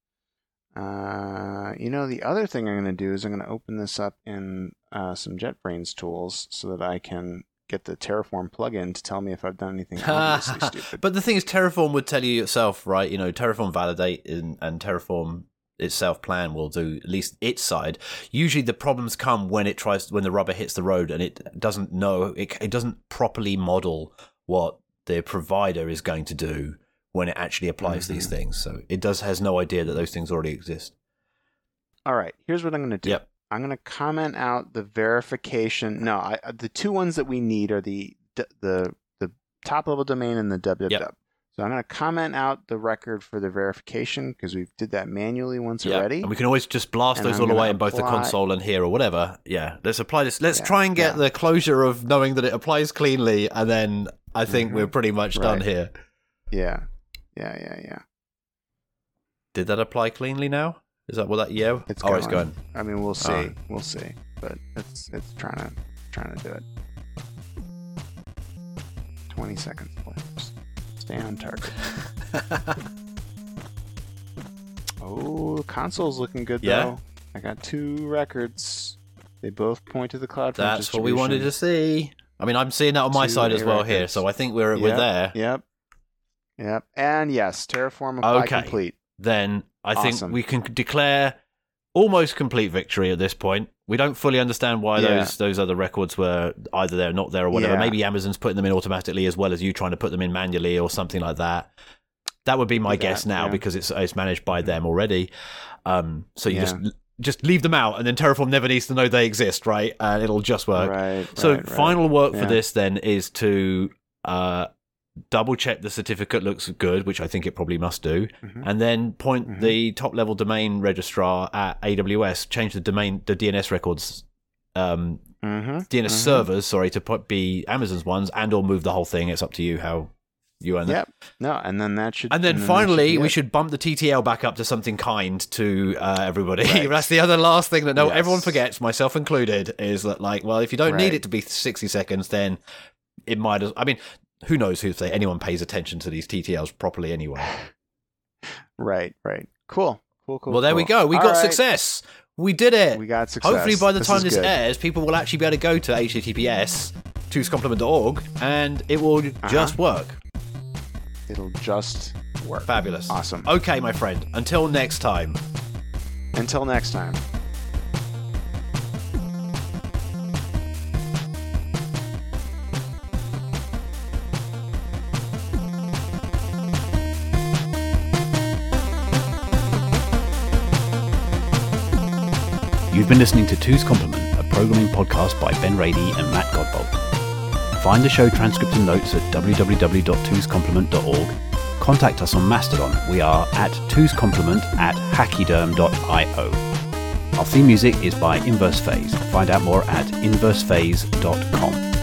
[SPEAKER 2] Uh, you know, the other thing I'm going to do is I'm going to open this up in uh, some JetBrains tools so that I can get the Terraform plugin to tell me if I've done anything obviously stupid.
[SPEAKER 1] But the thing is, Terraform would tell you itself, right? You know, Terraform validate and, and Terraform itself plan will do at least its side. Usually the problems come when it tries, when the rubber hits the road and it doesn't know, it, it doesn't properly model what the provider is going to do when it actually applies
[SPEAKER 2] Mm-hmm.
[SPEAKER 1] these things. So it does has no idea that those things already exist.
[SPEAKER 2] All right, here's what I'm going to do.
[SPEAKER 1] Yep.
[SPEAKER 2] I'm going to comment out the verification. No, I, the two ones that we need are the the the top level domain and the www.
[SPEAKER 1] Yep.
[SPEAKER 2] So I'm going to comment out the record for the verification because we did that manually once
[SPEAKER 1] yeah.
[SPEAKER 2] already.
[SPEAKER 1] And we can always just blast
[SPEAKER 2] And
[SPEAKER 1] those
[SPEAKER 2] I'm
[SPEAKER 1] all
[SPEAKER 2] gonna
[SPEAKER 1] away in both the
[SPEAKER 2] apply-
[SPEAKER 1] console and here or whatever. Yeah, let's apply this. Let's
[SPEAKER 2] Yeah,
[SPEAKER 1] try and get
[SPEAKER 2] yeah.
[SPEAKER 1] the closure of knowing that it applies cleanly, and then I think
[SPEAKER 2] Mhm.
[SPEAKER 1] we're pretty much done
[SPEAKER 2] Right.
[SPEAKER 1] here.
[SPEAKER 2] Yeah. Yeah, yeah, yeah.
[SPEAKER 1] Did that apply cleanly now? Is that what that, yeah?
[SPEAKER 2] It's
[SPEAKER 1] oh,
[SPEAKER 2] going.
[SPEAKER 1] it's going.
[SPEAKER 2] I mean, we'll see.
[SPEAKER 1] Alright.
[SPEAKER 2] We'll see. But it's it's trying to trying to do it. twenty seconds left. Stay on target. Oh, the console's looking good
[SPEAKER 1] Yeah?
[SPEAKER 2] though. I got two records. They both point to the cloud.
[SPEAKER 1] That's what we wanted to see. I mean, I'm seeing that on my
[SPEAKER 2] Two
[SPEAKER 1] side as well here,
[SPEAKER 2] records.
[SPEAKER 1] so I think we're we're
[SPEAKER 2] Yep,
[SPEAKER 1] there.
[SPEAKER 2] Yep. Yep. And yes, Terraform apply
[SPEAKER 1] Okay.
[SPEAKER 2] complete.
[SPEAKER 1] Then I think
[SPEAKER 2] Awesome.
[SPEAKER 1] we can declare almost complete victory at this point. We don't fully understand why
[SPEAKER 2] Yeah.
[SPEAKER 1] those those other records were either there or not there or whatever.
[SPEAKER 2] Yeah.
[SPEAKER 1] Maybe Amazon's putting them in automatically as well as you trying to put them in manually or something like that. That would be my
[SPEAKER 2] Do that,
[SPEAKER 1] guess now
[SPEAKER 2] yeah.
[SPEAKER 1] because it's it's managed by them already. Um, so you
[SPEAKER 2] Yeah.
[SPEAKER 1] just just leave them out, and then Terraform never needs to know they exist, right? And it'll just work.
[SPEAKER 2] Right.
[SPEAKER 1] So
[SPEAKER 2] right, right.
[SPEAKER 1] final work for
[SPEAKER 2] Yeah.
[SPEAKER 1] this then is to uh, double check the certificate looks good, which I think it probably must do,
[SPEAKER 2] Mhm.
[SPEAKER 1] and then point
[SPEAKER 2] Mhm.
[SPEAKER 1] the top level domain registrar at A W S, change the domain, the D N S records, um,
[SPEAKER 2] Mhm,
[SPEAKER 1] D N S
[SPEAKER 2] mhm.
[SPEAKER 1] servers, sorry, to put be Amazon's ones, and or move the whole thing. It's up to you how you own that.
[SPEAKER 2] Yep. No, and then that should.
[SPEAKER 1] And then
[SPEAKER 2] that should
[SPEAKER 1] finally,
[SPEAKER 2] be
[SPEAKER 1] we
[SPEAKER 2] it.
[SPEAKER 1] should bump the T T L back up to something kind to uh, everybody.
[SPEAKER 2] Right.
[SPEAKER 1] That's the other last thing that no
[SPEAKER 2] Yes.
[SPEAKER 1] everyone forgets, myself included, is that like, well, if you don't need
[SPEAKER 2] Right.
[SPEAKER 1] it to be sixty seconds, then it might as. I mean, who knows who say anyone pays attention to these T T Ls properly anyway.
[SPEAKER 2] Right. Right. Cool. Cool. Cool.
[SPEAKER 1] well, there we
[SPEAKER 2] cool.
[SPEAKER 1] go. We
[SPEAKER 2] All
[SPEAKER 1] got
[SPEAKER 2] right.
[SPEAKER 1] success. We did it.
[SPEAKER 2] We got success.
[SPEAKER 1] Hopefully, by the
[SPEAKER 2] This
[SPEAKER 1] time
[SPEAKER 2] is
[SPEAKER 1] this
[SPEAKER 2] good.
[SPEAKER 1] airs, people will actually be able to go to H T T P S two's complement dot org and it will
[SPEAKER 2] Uh-huh.
[SPEAKER 1] just work.
[SPEAKER 2] It'll just work.
[SPEAKER 1] Fabulous.
[SPEAKER 2] Awesome.
[SPEAKER 1] Okay, my friend. Until next time.
[SPEAKER 2] Until next time.
[SPEAKER 3] You've been listening to Two's Complement, a programming podcast by Ben Rady and Matt Godbolt. Find the show transcript and notes at w w w dot twos complement dot org. Contact us on Mastodon. We are at twos complement at hachyderm dot io. Our theme music is by Inverse Phase. Find out more at inverse phase dot com.